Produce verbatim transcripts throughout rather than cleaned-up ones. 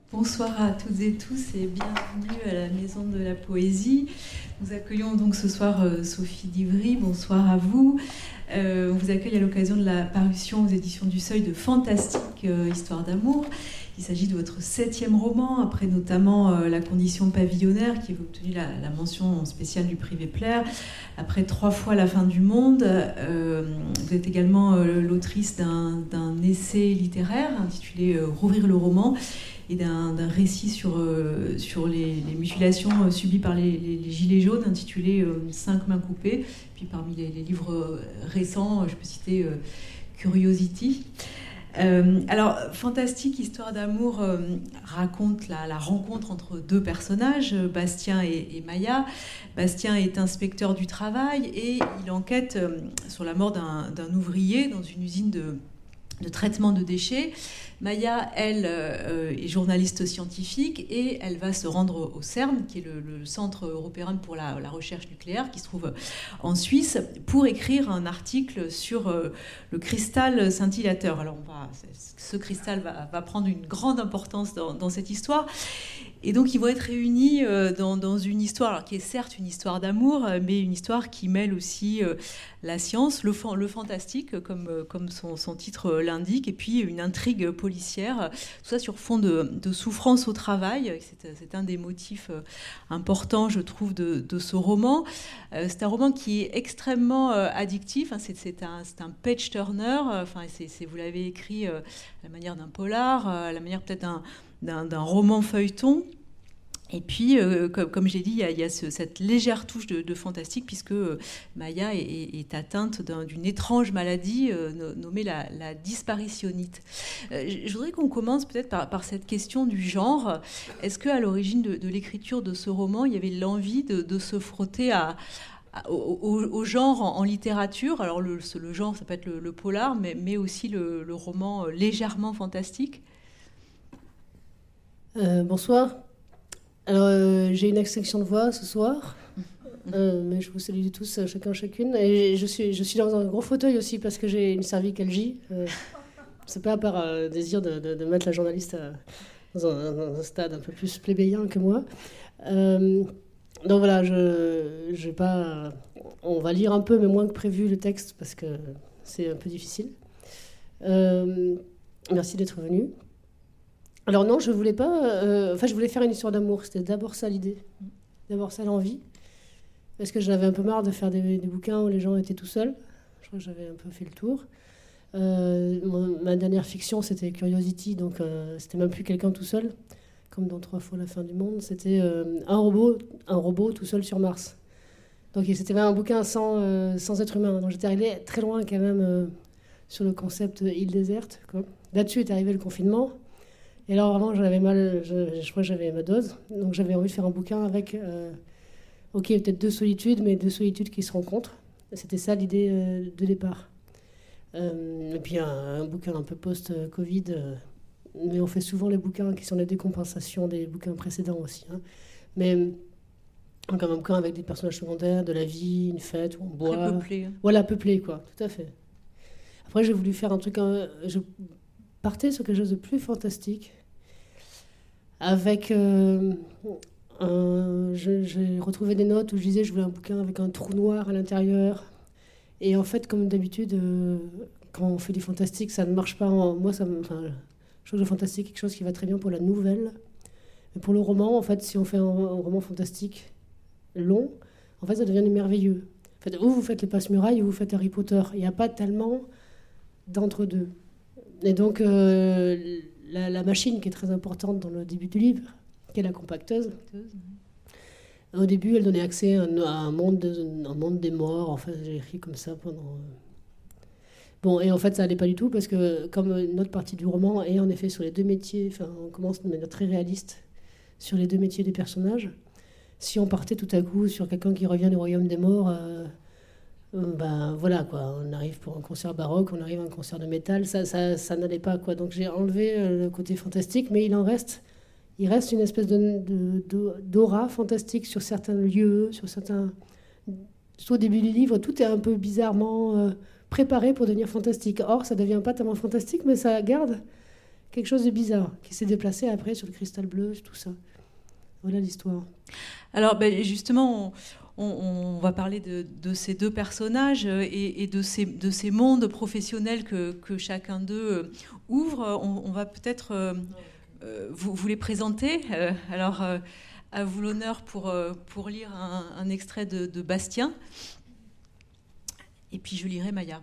Bonsoir à toutes et tous et bienvenue à la Maison de la Poésie. Nous accueillons donc ce soir euh, Sophie Divry. Bonsoir à vous. Euh, on vous accueille à l'occasion de la parution aux éditions du Seuil de Fantastique euh, Histoire d'amour. Il s'agit de votre septième roman, après notamment euh, La condition pavillonnaire, qui a obtenu la, la mention spéciale du prix Vepler, après trois fois La fin du monde. Euh, vous êtes également euh, l'autrice d'un, d'un essai littéraire intitulé euh, Rouvrir le roman, et d'un, d'un récit sur, euh, sur les, les mutilations subies par les, les, les Gilets jaunes, intitulé euh, Cinq mains coupées. Puis parmi les, les livres récents, je peux citer euh, Curiosity. Euh, alors, Fantastique Histoire d'amour euh, raconte la, la rencontre entre deux personnages, Bastien et, et Maya. Bastien est inspecteur du travail et il enquête euh, sur la mort d'un, d'un ouvrier dans une usine de, de traitement de déchets. Maya, elle, euh, est journaliste scientifique et elle va se rendre au CERN, qui est le, le Centre européen pour la, la recherche nucléaire, qui se trouve en Suisse, pour écrire un article sur euh, le cristal scintillateur. Alors, on va, ce cristal va, va prendre une grande importance dans, dans cette histoire. Et donc, ils vont être réunis euh, dans, dans une histoire alors, qui est certes une histoire d'amour, mais une histoire qui mêle aussi euh, la science, le, fan, le fantastique, comme, euh, comme son, son titre l'indique, et puis une intrigue policière, tout ça sur fond de, de souffrance au travail. C'est, c'est un des motifs euh, importants, je trouve, de, de ce roman. Euh, c'est un roman qui est extrêmement euh, addictif. Hein, c'est, c'est, un, c'est un page-turner. Enfin, c'est, c'est, vous l'avez écrit euh, à la manière d'un polar, euh, à la manière peut-être d'un... D'un, d'un roman feuilleton. Et puis, euh, comme, comme j'ai dit, il y a, il y a ce, cette légère touche de, de fantastique, puisque euh, Maya est, est, est atteinte d'un, d'une étrange maladie euh, nommée la, la disparitionnite. Euh, je voudrais qu'on commence peut-être par, par cette question du genre. Est-ce qu'à l'origine de, de l'écriture de ce roman, il y avait l'envie de, de se frotter à... Au, au, au genre en, en littérature? Alors le, le genre, ça peut être le, le polar, mais, mais aussi le, le roman légèrement fantastique. Euh, bonsoir. Alors, euh, j'ai une extinction de voix ce soir, euh, mais je vous salue tous, chacun, chacune. Et je suis, je suis dans un gros fauteuil aussi parce que j'ai une cervicale J. Euh, c'est pas par euh, désir de, de, de mettre la journaliste à, dans, un, dans un stade un peu plus plébéien que moi. Euh, donc voilà, je, je vais pas, on va lire un peu, mais moins que prévu, le texte parce que c'est un peu difficile. Euh, merci d'être venu. Alors non, je voulais pas... Euh, enfin, je voulais faire une histoire d'amour. C'était d'abord ça l'idée. D'abord ça l'envie. Parce que j'en avais un peu marre de faire des, des bouquins où les gens étaient tout seuls. Je crois que j'avais un peu fait le tour. Euh, mon, ma dernière fiction, c'était Curiosity. Donc, euh, c'était même plus quelqu'un tout seul. Comme dans Trois fois la fin du monde. C'était euh, un robot un robot tout seul sur Mars. Donc, c'était un bouquin sans, euh, sans être humain. Donc, j'étais arrivée très loin quand même euh, sur le concept île déserte, quoi. Là-dessus est arrivé le confinement. Et alors vraiment, j'avais mal, je, je crois que j'avais ma dose. Donc j'avais envie de faire un bouquin avec, euh, ok, peut-être deux solitudes, mais deux solitudes qui se rencontrent. C'était ça l'idée euh, de départ. Euh, et puis un, un bouquin un peu post-Covid. Euh, mais on fait souvent les bouquins qui sont la décompensation des bouquins précédents aussi. Hein. Mais comme un bouquin avec des personnages secondaires, de la vie, une fête où on boit. Très peuplé. Hein. Voilà, peuplé, quoi, tout à fait. Après, j'ai voulu faire un truc... Un, je partais sur quelque chose de plus fantastique. Avec euh, un, je, j'ai retrouvé des notes où je disais je voulais un bouquin avec un trou noir à l'intérieur. Et en fait, comme d'habitude, euh, quand on fait du fantastique, ça ne marche pas. En, moi, ça, enfin, je trouve que le fantastique est quelque chose qui va très bien pour la nouvelle. Mais pour le roman, en fait, si on fait un, un roman fantastique long, en fait, ça devient merveilleux. En fait, ou vous faites les Passe-Murailles ou vous faites Harry Potter. Il n'y a pas tellement d'entre-deux. Et donc... Euh, La, la machine qui est très importante dans le début du livre, qui est la compacteuse. Au début, elle donnait accès à un, à un, monde, de, un monde des morts. Enfin, j'ai écrit comme ça pendant... Bon, et en fait, ça n'allait pas du tout, parce que comme une autre partie du roman est en effet sur les deux métiers, enfin, on commence de manière très réaliste sur les deux métiers des personnages. Si on partait tout à coup sur quelqu'un qui revient du royaume des morts... Euh, ben voilà quoi, on arrive pour un concert baroque, on arrive à un concert de métal, ça, ça, ça n'allait pas quoi. Donc j'ai enlevé le côté fantastique, mais il en reste, il reste une espèce de, de, de, d'aura fantastique sur certains lieux, sur certains. Au début du livre, tout est un peu bizarrement euh, préparé pour devenir fantastique. Or, ça devient pas tellement fantastique, mais ça garde quelque chose de bizarre, qui s'est déplacé après sur le cristal bleu, tout ça. Voilà l'histoire. Alors, ben, justement, on, on, on va parler de, de ces deux personnages et, et de, ces, de ces mondes professionnels que, que chacun d'eux ouvre. On, on va peut-être euh, euh, vous, vous les présenter. Euh, alors, euh, à vous l'honneur pour, euh, pour lire un, un extrait de, de Bastien. Et puis, je lirai Maya.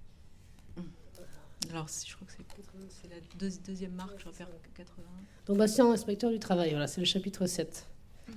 Alors, je crois que c'est, c'est la deux, deuxième marque, je repère quatre-vingts. Donc, Bastien, inspecteur du travail, voilà, c'est le chapitre sept.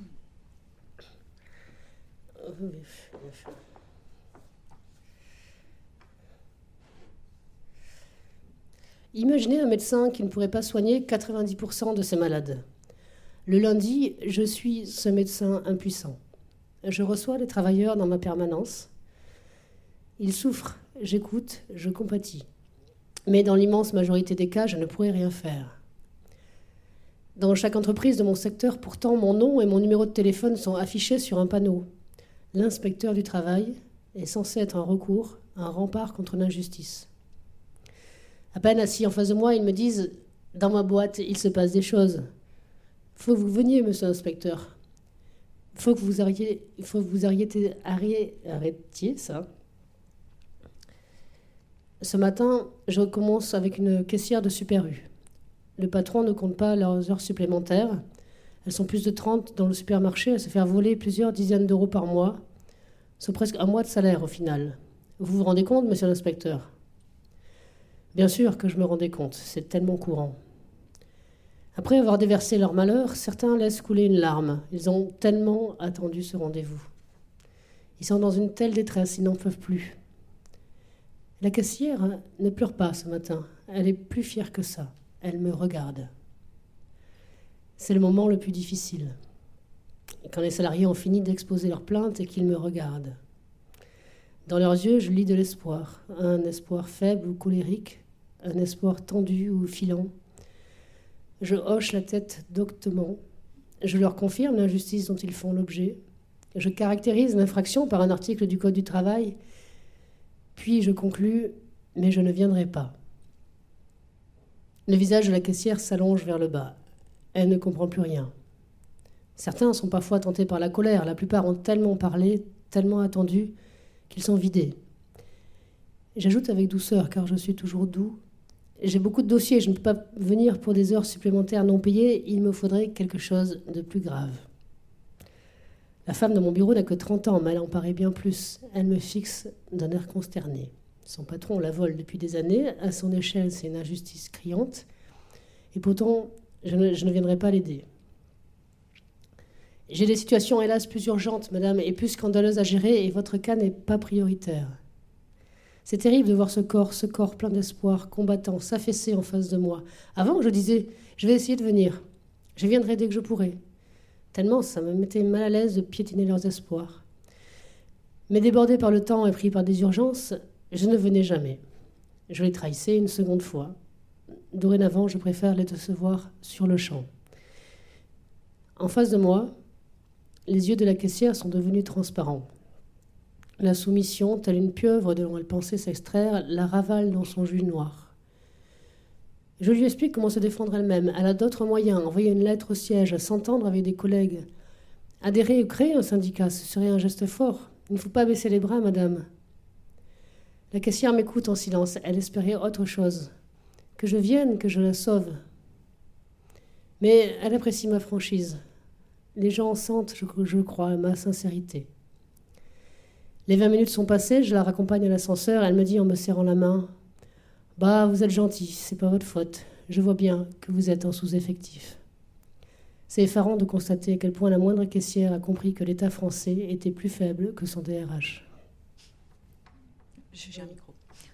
Imaginez un médecin qui ne pourrait pas soigner quatre-vingt-dix pour cent de ses malades. Le lundi, je suis ce médecin impuissant. Je reçois les travailleurs dans ma permanence. Ils souffrent, j'écoute, je compatis. Mais dans l'immense majorité des cas, je ne pourrais rien faire. Dans chaque entreprise de mon secteur, pourtant, mon nom et mon numéro de téléphone sont affichés sur un panneau. L'inspecteur du travail est censé être un recours, un rempart contre l'injustice. À peine assis en face de moi, ils me disent « Dans ma boîte, il se passe des choses. Faut que vous veniez, monsieur l'inspecteur. Faut que vous arrêtiez, faut que vous arrêtiez, arrêtiez ça. » Ce matin, je commence avec une caissière de Super U. Le patron ne compte pas leurs heures supplémentaires. Elles sont plus de trente dans le supermarché à se faire voler plusieurs dizaines d'euros par mois. C'est presque un mois de salaire au final. Vous vous rendez compte, monsieur l'inspecteur ? Bien sûr que je me rendais compte, c'est tellement courant. Après avoir déversé leur malheur, certains laissent couler une larme. Ils ont tellement attendu ce rendez-vous. Ils sont dans une telle détresse, ils n'en peuvent plus. La caissière ne pleure pas ce matin. Elle est plus fière que ça. Elle me regarde. C'est le moment le plus difficile. Quand les salariés ont fini d'exposer leurs plaintes et qu'ils me regardent. Dans leurs yeux, je lis de l'espoir. Un espoir faible ou colérique. Un espoir tendu ou filant. Je hoche la tête doctement. Je leur confirme l'injustice dont ils font l'objet. Je caractérise l'infraction par un article du Code du travail. Puis je conclus, mais je ne viendrai pas. Le visage de la caissière s'allonge vers le bas. Elle ne comprend plus rien. Certains sont parfois tentés par la colère. La plupart ont tellement parlé, tellement attendu, qu'ils sont vidés. J'ajoute avec douceur, car je suis toujours doux. J'ai beaucoup de dossiers, je ne peux pas venir pour des heures supplémentaires non payées. Il me faudrait quelque chose de plus grave. La femme de mon bureau n'a que trente ans, mais elle en paraît bien plus. Elle me fixe d'un air consterné. Son patron la vole depuis des années. À son échelle, c'est une injustice criante. Et pourtant, je ne, je ne viendrai pas l'aider. J'ai des situations, hélas, plus urgentes, madame, et plus scandaleuses à gérer, et votre cas n'est pas prioritaire. C'est terrible de voir ce corps, ce corps plein d'espoir, combattant, s'affaisser en face de moi. Avant, je disais, je vais essayer de venir. Je viendrai dès que je pourrai. Tellement ça me mettait mal à l'aise de piétiner leurs espoirs. Mais débordé par le temps et pris par des urgences, je ne venais jamais. Je les trahissais une seconde fois. Dorénavant, je préfère les recevoir sur le champ. En face de moi, les yeux de la caissière sont devenus transparents. La soumission, telle une pieuvre dont elle pensait s'extraire, la ravale dans son jus noir. Je lui explique comment se défendre elle-même. Elle a d'autres moyens. Envoyer une lettre au siège, s'entendre avec des collègues. Adhérer ou créer un syndicat, ce serait un geste fort. Il ne faut pas baisser les bras, madame. La caissière m'écoute en silence. Elle espérait autre chose. Que je vienne, que je la sauve. Mais elle apprécie ma franchise. Les gens sentent, je, je crois, ma sincérité. Les vingt minutes sont passées, je la raccompagne à l'ascenseur. Elle me dit en me serrant la main... Bah, vous êtes gentil, c'est pas votre faute. Je vois bien que vous êtes en sous-effectif. C'est effarant de constater à quel point la moindre caissière a compris que l'État français était plus faible que son D R H. J'ai un micro.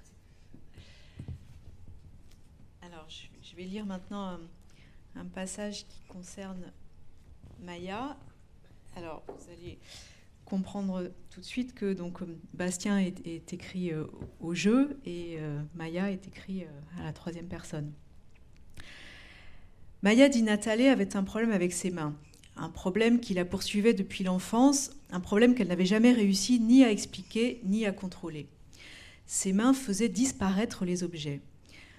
Alors, je vais lire maintenant un, un passage qui concerne Maya. Alors, vous allez comprendre tout de suite que donc, Bastien est, est écrit euh, au jeu et euh, Maya est écrit euh, à la troisième personne. Maya Di Natale avait un problème avec ses mains, un problème qui la poursuivait depuis l'enfance, un problème qu'elle n'avait jamais réussi ni à expliquer ni à contrôler. Ses mains faisaient disparaître les objets.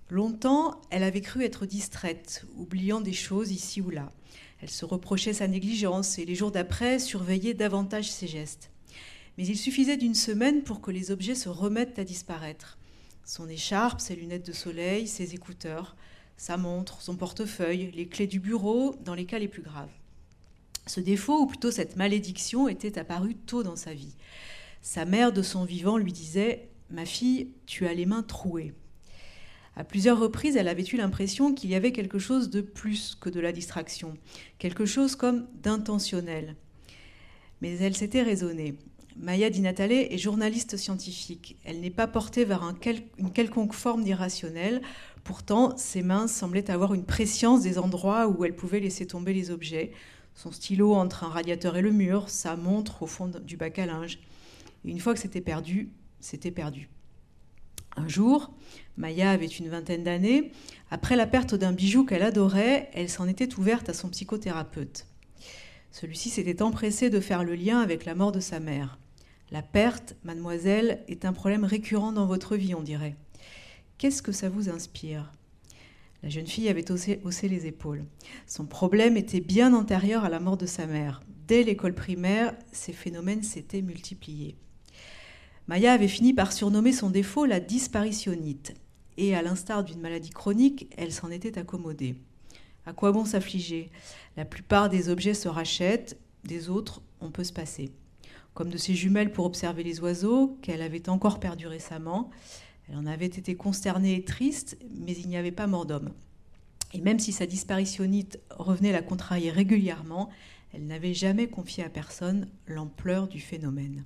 Longtemps, elle avait cru être distraite, oubliant des choses ici ou là. Elle se reprochait sa négligence et les jours d'après surveillait davantage ses gestes. Mais il suffisait d'une semaine pour que les objets se remettent à disparaître. Son écharpe, ses lunettes de soleil, ses écouteurs, sa montre, son portefeuille, les clés du bureau, dans les cas les plus graves. Ce défaut, ou plutôt cette malédiction, était apparu tôt dans sa vie. Sa mère, de son vivant, lui disait « Ma fille, tu as les mains trouées ». À plusieurs reprises, elle avait eu l'impression qu'il y avait quelque chose de plus que de la distraction, quelque chose comme d'intentionnel. Mais elle s'était raisonnée. Maya Di Natale est journaliste scientifique. Elle n'est pas portée vers un quel- une quelconque forme d'irrationnel. Pourtant, ses mains semblaient avoir une prescience des endroits où elle pouvait laisser tomber les objets. Son stylo entre un radiateur et le mur, sa montre au fond du bac à linge. Et une fois que c'était perdu, c'était perdu. Un jour, Maya avait une vingtaine d'années. Après la perte d'un bijou qu'elle adorait, elle s'en était ouverte à son psychothérapeute. Celui-ci s'était empressé de faire le lien avec la mort de sa mère. La perte, mademoiselle, est un problème récurrent dans votre vie, on dirait. Qu'est-ce que ça vous inspire ? La jeune fille avait haussé, haussé les épaules. Son problème était bien antérieur à la mort de sa mère. Dès l'école primaire, ces phénomènes s'étaient multipliés. Maya avait fini par surnommer son défaut la disparitionnite. Et à l'instar d'une maladie chronique, elle s'en était accommodée. À quoi bon s'affliger ? La plupart des objets se rachètent, des autres, on peut se passer. Comme de ses jumelles pour observer les oiseaux, qu'elle avait encore perdues récemment. Elle en avait été consternée et triste, mais il n'y avait pas mort d'homme. Et même si sa disparitionnite revenait la contrarier régulièrement, elle n'avait jamais confié à personne l'ampleur du phénomène.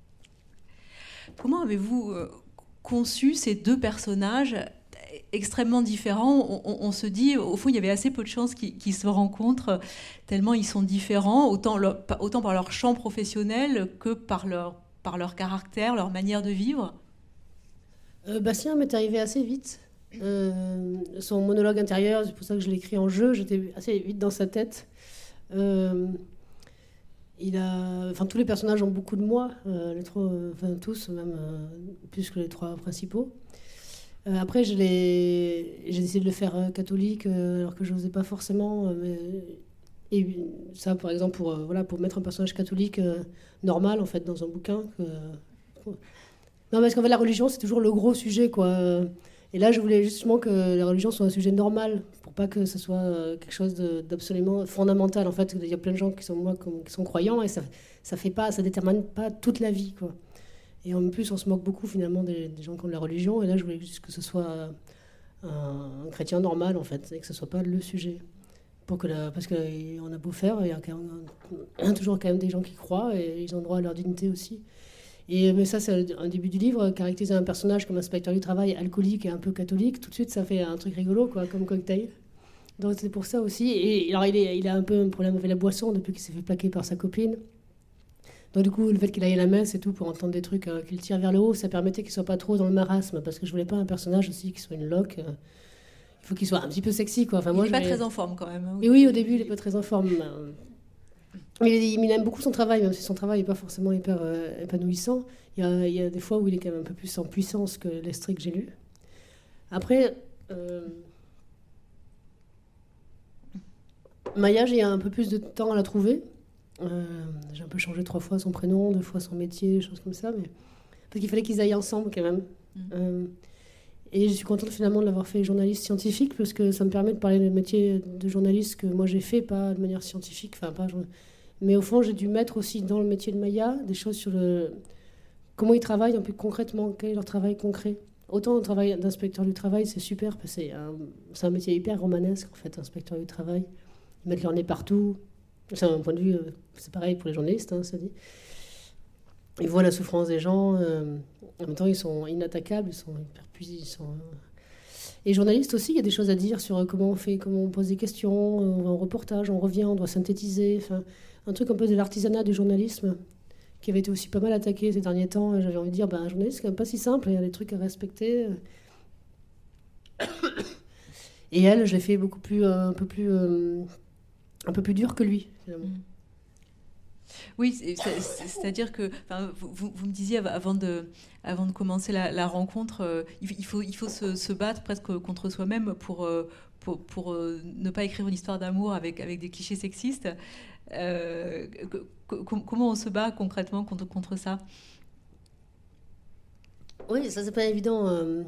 Comment avez-vous conçu ces deux personnages extrêmement différents ? on, on, on se dit, au fond, il y avait assez peu de chances qu'ils, qu'ils se rencontrent, tellement ils sont différents, autant, leur, autant par leur champ professionnel que par leur, par leur caractère, leur manière de vivre. Euh, Bastien m'est arrivé assez vite. Euh, son monologue intérieur, c'est pour ça que je l'ai écrit en jeu, j'étais assez vite dans sa tête. Euh, il a, enfin, tous les personnages ont beaucoup de moi, euh, les trois, enfin, tous, même euh, plus que les trois principaux. Euh, après, je l'ai, j'ai décidé de le faire euh, catholique, euh, alors que je n'osais pas forcément. Euh, mais, et ça, par exemple, pour, euh, voilà, pour mettre un personnage catholique euh, normal, en fait, dans un bouquin. Que, euh, Non, parce qu'en fait, la religion, c'est toujours le gros sujet, quoi. Et là, je voulais justement que la religion soit un sujet normal, pour pas que ce soit quelque chose de, d'absolument fondamental. En fait, il y a plein de gens qui sont, moi, qui sont croyants, et ça, ça fait pas, ça détermine pas toute la vie, quoi. Et en plus, on se moque beaucoup, finalement, des, des gens qui ont de la religion. Et là, je voulais juste que ce soit un, un chrétien normal, en fait, et que ce soit pas le sujet. Pour que la, parce qu'on a beau faire, il y a quand même, toujours quand même des gens qui croient, et ils ont droit à leur dignité aussi. Et, mais ça, c'est un début du livre, caractériser un personnage comme inspecteur du travail, alcoolique et un peu catholique, tout de suite, ça fait un truc rigolo, quoi, comme cocktail. Donc c'est pour ça aussi. Et alors, il, est, il a un peu un problème avec la boisson depuis qu'il s'est fait plaquer par sa copine. Donc du coup, le fait qu'il aille à la messe et tout pour entendre des trucs euh, qui le tirent vers le haut, ça permettait qu'il soit pas trop dans le marasme, parce que je voulais pas un personnage aussi qui soit une loque. Euh, il faut qu'il soit un petit peu sexy, quoi. Enfin, il moi, n'est pas voulais... très en forme, quand même. Hein, oui. Et oui, au début, il est pas très en forme. Mais il, il aime beaucoup son travail, même si son travail n'est pas forcément hyper euh, épanouissant. Il y, a, il y a des fois où il est quand même un peu plus en puissance que l'extrait que j'ai lu. Après, euh... Maya, j'ai un peu plus de temps à la trouver. Euh, j'ai un peu changé trois fois son prénom, deux fois son métier, des choses comme ça. Mais... parce qu'il fallait qu'ils aillent ensemble quand même. Mmh. Euh... Et je suis contente finalement de l'avoir fait journaliste scientifique, parce que ça me permet de parler du métier de journaliste que moi j'ai fait, pas de manière scientifique. Enfin, pas... Mais au fond, j'ai dû mettre aussi dans le métier de Maya des choses sur le... comment ils travaillent un peu concrètement, quel est leur travail concret. Autant le travail d'inspecteur du travail, c'est super, parce que c'est un, c'est un métier hyper romanesque, en fait, inspecteur du travail. Ils mettent leur nez partout. C'est un point de vue, c'est pareil pour les journalistes, hein, ça dit. Ils voient la souffrance des gens. Euh, en même temps, ils sont inattaquables, ils sont hyper puissants. Ils sont... Et journalistes aussi, il y a des choses à dire sur comment on fait, comment on pose des questions, on va en reportage, on revient, on doit synthétiser, enfin... un truc un peu de l'artisanat du journalisme qui avait été aussi pas mal attaqué ces derniers temps. J'avais envie de dire, ben, un journaliste, c'est quand même pas si simple, il y a des trucs à respecter. Et elle, je l'ai fait beaucoup plus, euh, un peu plus, euh, un peu plus dur que lui, finalement. Oui, c'est, c'est, c'est-à-dire que vous, vous me disiez avant de, avant de commencer la, la rencontre, euh, il faut, il faut se, se battre presque contre soi-même pour, euh, pour, pour euh, ne pas écrire une histoire d'amour avec, avec des clichés sexistes. Euh, comment on se bat concrètement contre, contre ça? Oui, ça c'est pas évident. Euh,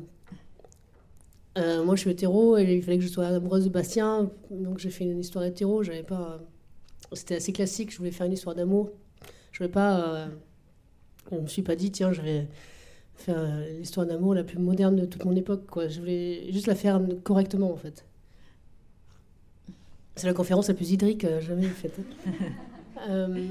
euh, moi je suis hétéro et il fallait que je sois amoureuse de Bastien, donc j'ai fait une histoire hétéro. J'avais pas, c'était assez classique. Je voulais faire une histoire d'amour. Je voulais pas. Euh, je me suis pas dit tiens je vais faire euh, l'histoire d'amour la plus moderne de toute mon époque, quoi. Je voulais juste la faire correctement en fait. C'est la conférence la plus hydrique euh, jamais faite. euh,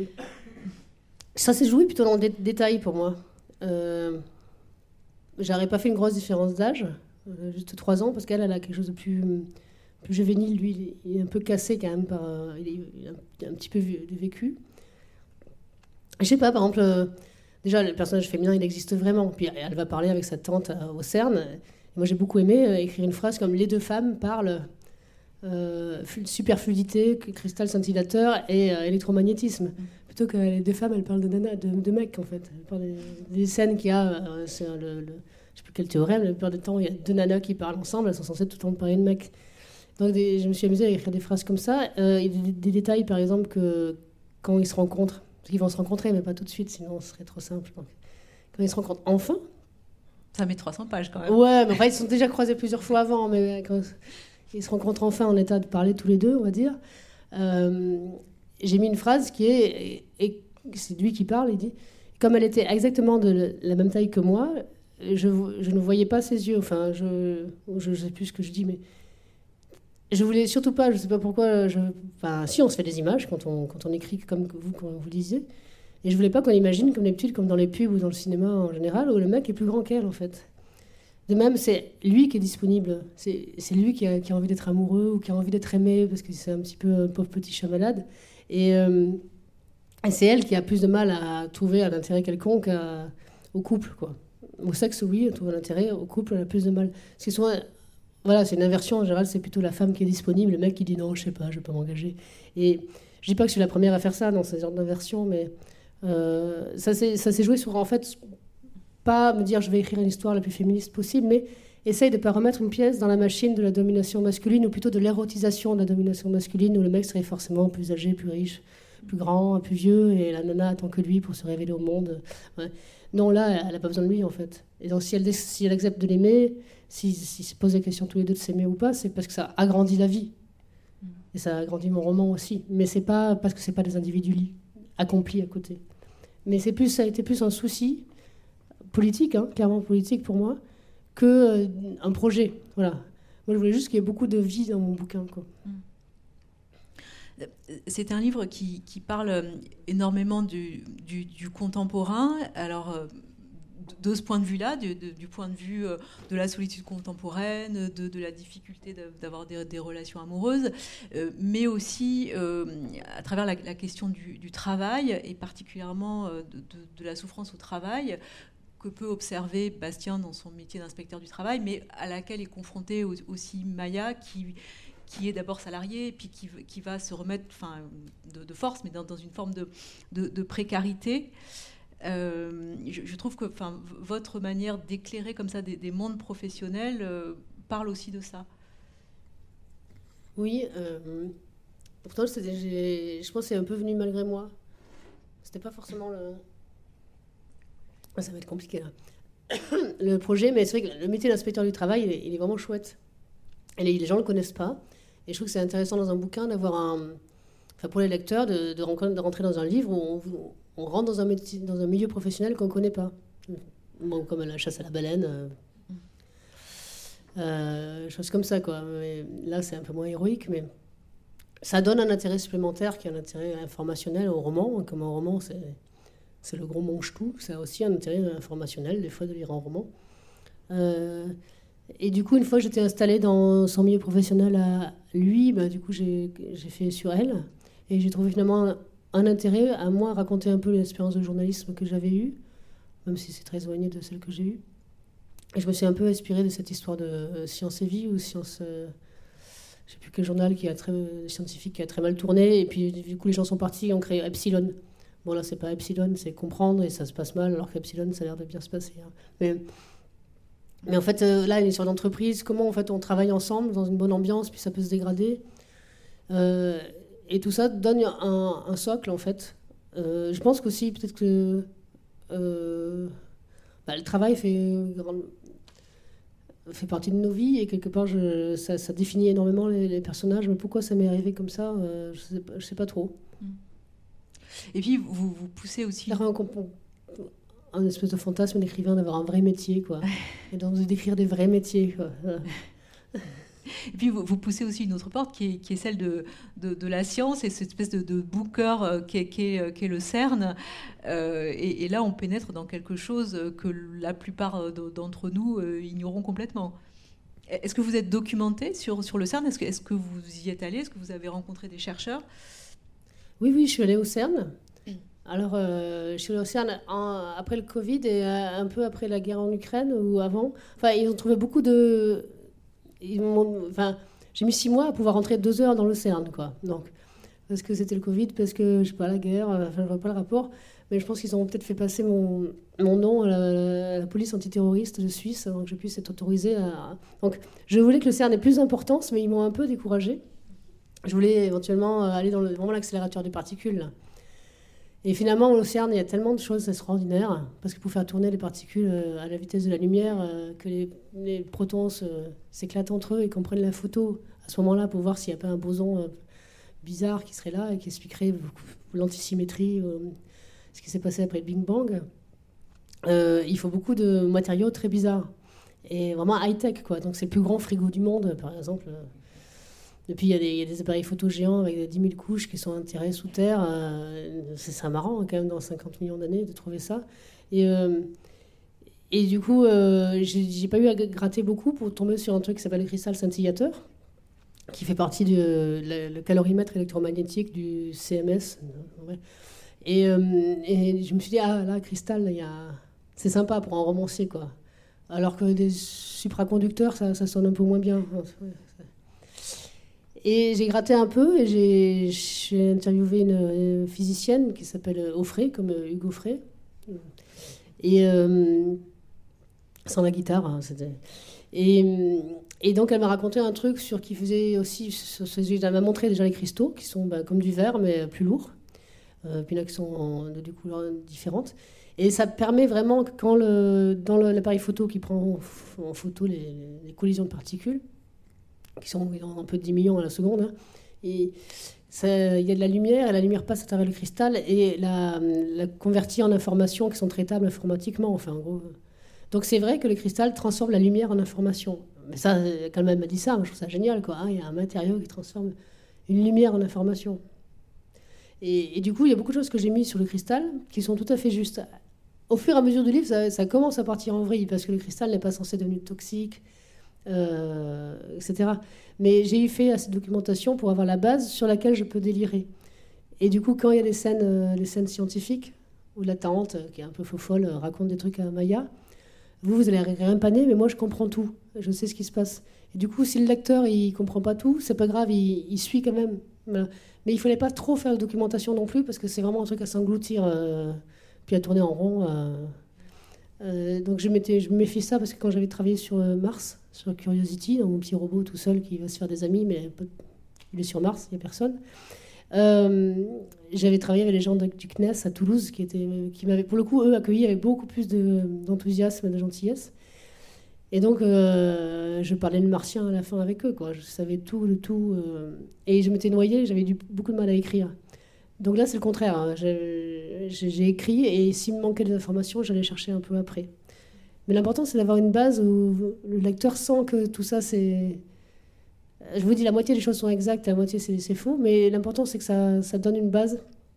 ça s'est joué plutôt dans le dé- détail pour moi. Euh, J'aurais pas fait une grosse différence d'âge, euh, juste trois ans, parce qu'elle elle a quelque chose de plus, plus juvénile. Lui, il est un peu cassé quand même, par, euh, il, est, il a un petit peu vécu. Je sais pas, par exemple, euh, déjà le personnage féminin il existe vraiment. Puis elle va parler avec sa tante euh, au CERN. Et moi j'ai beaucoup aimé euh, écrire une phrase comme les deux femmes parlent euh, superfluidité, cristal scintillateur et euh, électromagnétisme. Mm. Plutôt que les deux femmes elles parlent de, nana, de, de mecs en fait. Elles parlent des, des scènes qu'il y a, euh, c'est le, le, je sais plus quel théorème, la plupart du temps il y a deux nanas qui parlent ensemble, elles sont censées tout le temps parler de mecs. Donc des, je me suis amusée à écrire des phrases comme ça. Euh, il y a des, des détails par exemple que quand ils se rencontrent, parce qu'ils vont se rencontrer, mais pas tout de suite, sinon ce serait trop simple. Je pense. Quand ils se rencontrent enfin... Ça met trois cents pages quand même. Ouais, mais enfin, ils se sont déjà croisés plusieurs fois avant, mais quand ils se rencontrent enfin en état de parler tous les deux, on va dire, euh, j'ai mis une phrase qui est... Et c'est lui qui parle, il dit... Comme elle était exactement de la même taille que moi, je, je ne voyais pas ses yeux. Enfin, je ne sais plus ce que je dis, mais... Je voulais surtout pas, je sais pas pourquoi, je... enfin, si on se fait des images quand on, quand on écrit comme vous, quand vous disiez, et je voulais pas qu'on imagine comme d'habitude, comme dans les pubs ou dans le cinéma en général, où le mec est plus grand qu'elle en fait. De même, c'est lui qui est disponible, c'est, c'est lui qui a, qui a envie d'être amoureux ou qui a envie d'être aimé, parce que c'est un petit peu un pauvre petit chat malade, et, euh, et c'est elle qui a plus de mal à trouver un intérêt quelconque à, au couple, quoi. Au sexe, oui, elle trouve un intérêt, au couple, elle a plus de mal. Parce que souvent... Voilà, c'est une inversion. En général, c'est plutôt la femme qui est disponible, le mec qui dit non, je sais pas, je vais pas m'engager. Et je dis pas que je suis la première à faire ça dans ce genre d'inversion, mais euh, ça, s'est, ça s'est joué sur, en fait, pas me dire je vais écrire une histoire la plus féministe possible, mais essaye de pas remettre une pièce dans la machine de la domination masculine, ou plutôt de l'érotisation de la domination masculine, où le mec serait forcément plus âgé, plus riche, plus grand, plus vieux, et la nana attend que lui pour se révéler au monde. Ouais. Non, là, elle n'a pas besoin de lui, en fait. Et donc, si elle, si elle accepte de l'aimer, si, si se pose la question tous les deux de s'aimer ou pas, c'est parce que ça agrandit la vie. Et ça agrandit mon roman aussi. Mais c'est pas parce que c'est pas des individus accomplis à côté. Mais c'est plus, ça a été plus un souci politique, hein, clairement politique pour moi, qu'un euh, projet. Voilà. Moi, je voulais juste qu'il y ait beaucoup de vie dans mon bouquin, quoi. C'est un livre qui, qui parle énormément du, du, du contemporain. Alors, de ce point de vue-là, du, de, du point de vue de la solitude contemporaine, de, de la difficulté d'avoir des, des relations amoureuses, euh, mais aussi euh, à travers la, la question du, du travail, et particulièrement de, de, de la souffrance au travail, que peut observer Bastien dans son métier d'inspecteur du travail, mais à laquelle est confrontée aussi Maya, qui... qui est d'abord salarié, et puis qui, qui va se remettre, enfin, de, de force, mais dans, dans une forme de, de, de précarité. Euh, je, je trouve que, enfin, votre manière d'éclairer comme ça des, des mondes professionnels euh, parle aussi de ça. Oui, euh, pourtant, c'était, j'ai, je pense que c'est un peu venu malgré moi. C'était pas forcément le... Ah, ça va être compliqué, là. Le projet, mais c'est vrai que le métier d'inspecteur du travail, il est, il est vraiment chouette. Et les, les gens ne le connaissent pas. Et je trouve que c'est intéressant dans un bouquin d'avoir un... Enfin, pour les lecteurs, de, de, de rentrer dans un livre où on, on rentre dans un, métier, dans un milieu professionnel qu'on ne connaît pas. Bon, comme la chasse à la baleine. Euh, euh, choses comme ça, quoi. Mais là, c'est un peu moins héroïque, mais ça donne un intérêt supplémentaire qui est un intérêt informationnel au roman. Comme un roman, c'est, c'est le gros mange-tout. Ça a aussi un intérêt informationnel, des fois, de lire un roman. Euh... Et du coup, une fois que j'étais installée dans son milieu professionnel à lui, bah, du coup, j'ai, j'ai fait sur elle. Et j'ai trouvé finalement un, un intérêt à moi raconter un peu l'expérience de journalisme que j'avais eue, même si c'est très éloigné de celle que j'ai eue. Et je me suis un peu inspirée de cette histoire de euh, Science et Vie, ou Science... Euh, je ne sais plus quel journal qui a très, scientifique qui a très mal tourné. Et puis, du coup, les gens sont partis et ont créé Epsilon Bon, là, c'est pas epsilon, c'est comprendre et ça se passe mal, alors qu'epsilon, ça a l'air de bien se passer. Hein. Mais, mais en fait, euh, là, sur l'entreprise, comment en fait, on travaille ensemble dans une bonne ambiance, puis ça peut se dégrader. Euh, et tout ça donne un, un socle, en fait. Euh, je pense qu'aussi, peut-être que euh, bah, le travail fait, fait partie de nos vies et quelque part, je, ça, ça définit énormément les, les personnages. Mais pourquoi ça m'est arrivé comme ça, euh, je sais pas, je sais pas trop. Et puis, vous, vous poussez aussi... Il y a un, un espèce de fantasme d'écrivain d'avoir un vrai métier, quoi. Et donc, d'écrire des vrais métiers, quoi. Et puis, vous, vous poussez aussi une autre porte qui est, qui est celle de, de, de la science et cette espèce de, de booker euh, qui, est, qui, est, qui est le CERN. Euh, et, et là, on pénètre dans quelque chose que la plupart d'entre nous euh, ignorons complètement. Est-ce que vous êtes documenté sur, sur le CERN ? Est-ce que, est-ce que vous y êtes allé ? Est-ce que vous avez rencontré des chercheurs ? Oui, oui, je suis allée au CERN. Alors, euh, je suis allée au CERN en, après le Covid et euh, un peu après la guerre en Ukraine ou avant. Enfin, ils ont trouvé beaucoup de... Ils m'ont, enfin, j'ai mis six mois à pouvoir rentrer deux heures dans le CERN, quoi. Donc, parce que c'était le Covid, parce que, je sais pas, la guerre, enfin, je ne vois pas le rapport. Mais je pense qu'ils ont peut-être fait passer mon, mon nom à la, à la police antiterroriste de Suisse avant que je puisse être autorisée à... Donc, je voulais que le CERN ait plus d'importance, mais ils m'ont un peu découragée. Je voulais éventuellement aller dans le, vraiment l'accélérateur des particules, là. Et finalement, au CERN, il y a tellement de choses extraordinaires, parce que pour faire tourner les particules à la vitesse de la lumière, que les, les protons se, s'éclatent entre eux et qu'on prenne la photo à ce moment-là pour voir s'il n'y a pas un boson bizarre qui serait là et qui expliquerait l'antisymétrie, ce qui s'est passé après le Big Bang. Euh, il faut beaucoup de matériaux très bizarres et vraiment high-tech, quoi. Donc c'est le plus grand frigo du monde, par exemple. Depuis, il y, a des, il y a des appareils photo géants avec dix mille couches qui sont enterrés sous terre. Euh, c'est, c'est marrant, hein, quand même, dans cinquante millions d'années, de trouver ça. Et, euh, et du coup, euh, j'ai, j'ai pas eu à gratter beaucoup pour tomber sur un truc qui s'appelle le cristal scintillateur, qui fait partie du le, le calorimètre électromagnétique du C M S. Ouais. Et, euh, et je me suis dit, ah là, cristal, il y a... c'est sympa pour un romancier, quoi. Alors que des supraconducteurs, ça, ça sonne un peu moins bien. Et j'ai gratté un peu et j'ai, j'ai interviewé une, une physicienne qui s'appelle Offray, comme Hugo Offray. Et euh, sans la guitare, hein, c'était... Et, et donc elle m'a raconté un truc sur qui faisait aussi... Sur, sur, elle m'a montré déjà les cristaux, qui sont bah, comme du verre, mais plus lourds. Euh, puis là, qui sont en, de, de couleurs différentes. Et ça permet vraiment, quand le, dans le, l'appareil photo qui prend en photo les, les collisions de particules, qui sont un peu de dix millions à la seconde, hein. Et ça, il y a de la lumière, et la lumière passe à travers le cristal et la, la convertit en informations qui sont traitables informatiquement, enfin en gros. Donc c'est vrai que le cristal transforme la lumière en information. Mais ça, quand elle m'a dit ça, moi, je trouve ça génial, quoi, hein. Il y a un matériau qui transforme une lumière en information. Et, et du coup, il y a beaucoup de choses que j'ai mises sur le cristal qui sont tout à fait justes. Au fur et à mesure du livre, ça, ça commence à partir en vrille, parce que le cristal n'est pas censé devenir toxique, Euh, et cetera. Mais j'ai eu fait assez de documentation pour avoir la base sur laquelle je peux délirer. Et du coup, quand il y a des scènes, euh, des scènes scientifiques, où la tante, qui est un peu faux-folle, euh, raconte des trucs à Maya, vous, vous allez rien paner, mais moi, je comprends tout. Je sais ce qui se passe. Et du coup, si le lecteur, il comprend pas tout, c'est pas grave, il, il suit quand même. Voilà. Mais il fallait pas trop faire de documentation non plus, parce que c'est vraiment un truc à s'engloutir, euh, puis à tourner en rond. Euh, euh, donc je, m'étais, je me méfie ça, parce que quand j'avais travaillé sur euh, Mars, sur Curiosity, dans mon petit robot tout seul qui va se faire des amis, mais il est sur Mars, il n'y a personne. Euh, j'avais travaillé avec les gens du C N E S à Toulouse, qui, étaient, qui m'avaient, pour le coup, eux, accueilli avec beaucoup plus de, d'enthousiasme et de gentillesse. Et donc, euh, je parlais le martien à la fin avec eux, quoi. Je savais tout, le tout. Euh, et je m'étais noyée, j'avais du, beaucoup de mal à écrire. Donc là, c'est le contraire, hein. j'ai, j'ai, j'ai écrit, et s'il me manquait des informations, j'allais chercher un peu après. Mais l'important, c'est d'avoir une base où le lecteur sent que tout ça, c'est... Je vous dis, la moitié des choses sont exactes, la moitié, c'est, c'est faux. Mais l'important, c'est que ça, ça donne une base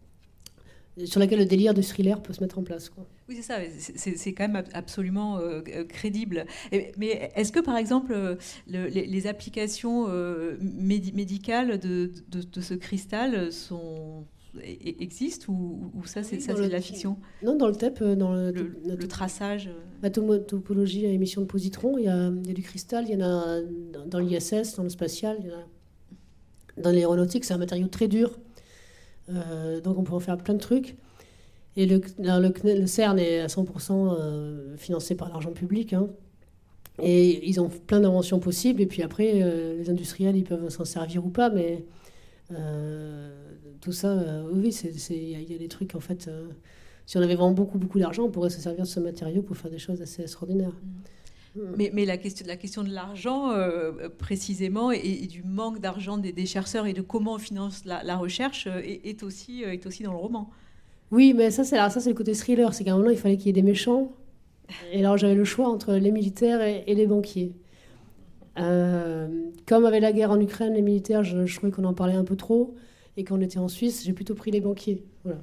sur laquelle le délire de thriller peut se mettre en place, quoi. Oui, c'est ça. C'est, c'est quand même absolument euh, crédible. Et, mais est-ce que, par exemple, le, les, les applications euh, médi- médicales de, de, de ce cristal sont... existe ou, ou ça, c'est, oui, ça, c'est le, de la fiction? Non, dans le T E P, dans le, le, le, le traçage. La topologie à émission de positrons, il y a, il y a du cristal, il y en a dans l'I S S, dans le spatial, il y en a dans l'aéronautique, c'est un matériau très dur, euh, donc on peut en faire plein de trucs. Et le, le, le CERN est à cent pour cent euh, financé par l'argent public. Hein. Et ils ont plein d'inventions possibles. Et puis après, euh, les industriels, ils peuvent s'en servir ou pas. Mais euh, tout ça, euh, oui, il y, y a des trucs, en fait... Euh, si on avait vraiment beaucoup, beaucoup d'argent, on pourrait se servir de ce matériau pour faire des choses assez extraordinaires. Mmh. Mais, mais la, question, la question de l'argent, euh, précisément, et, et du manque d'argent des, des chercheurs et de comment on finance la, la recherche est, est, aussi, est aussi dans le roman. Oui, mais ça, c'est, ça, c'est le côté thriller. C'est qu'à un moment, il fallait qu'il y ait des méchants. Et alors, j'avais le choix entre les militaires et, et les banquiers. Euh, comme avec la guerre en Ukraine, les militaires, je, je trouvais qu'on en parlait un peu trop. Et quand on était en Suisse, j'ai plutôt pris les banquiers. Voilà.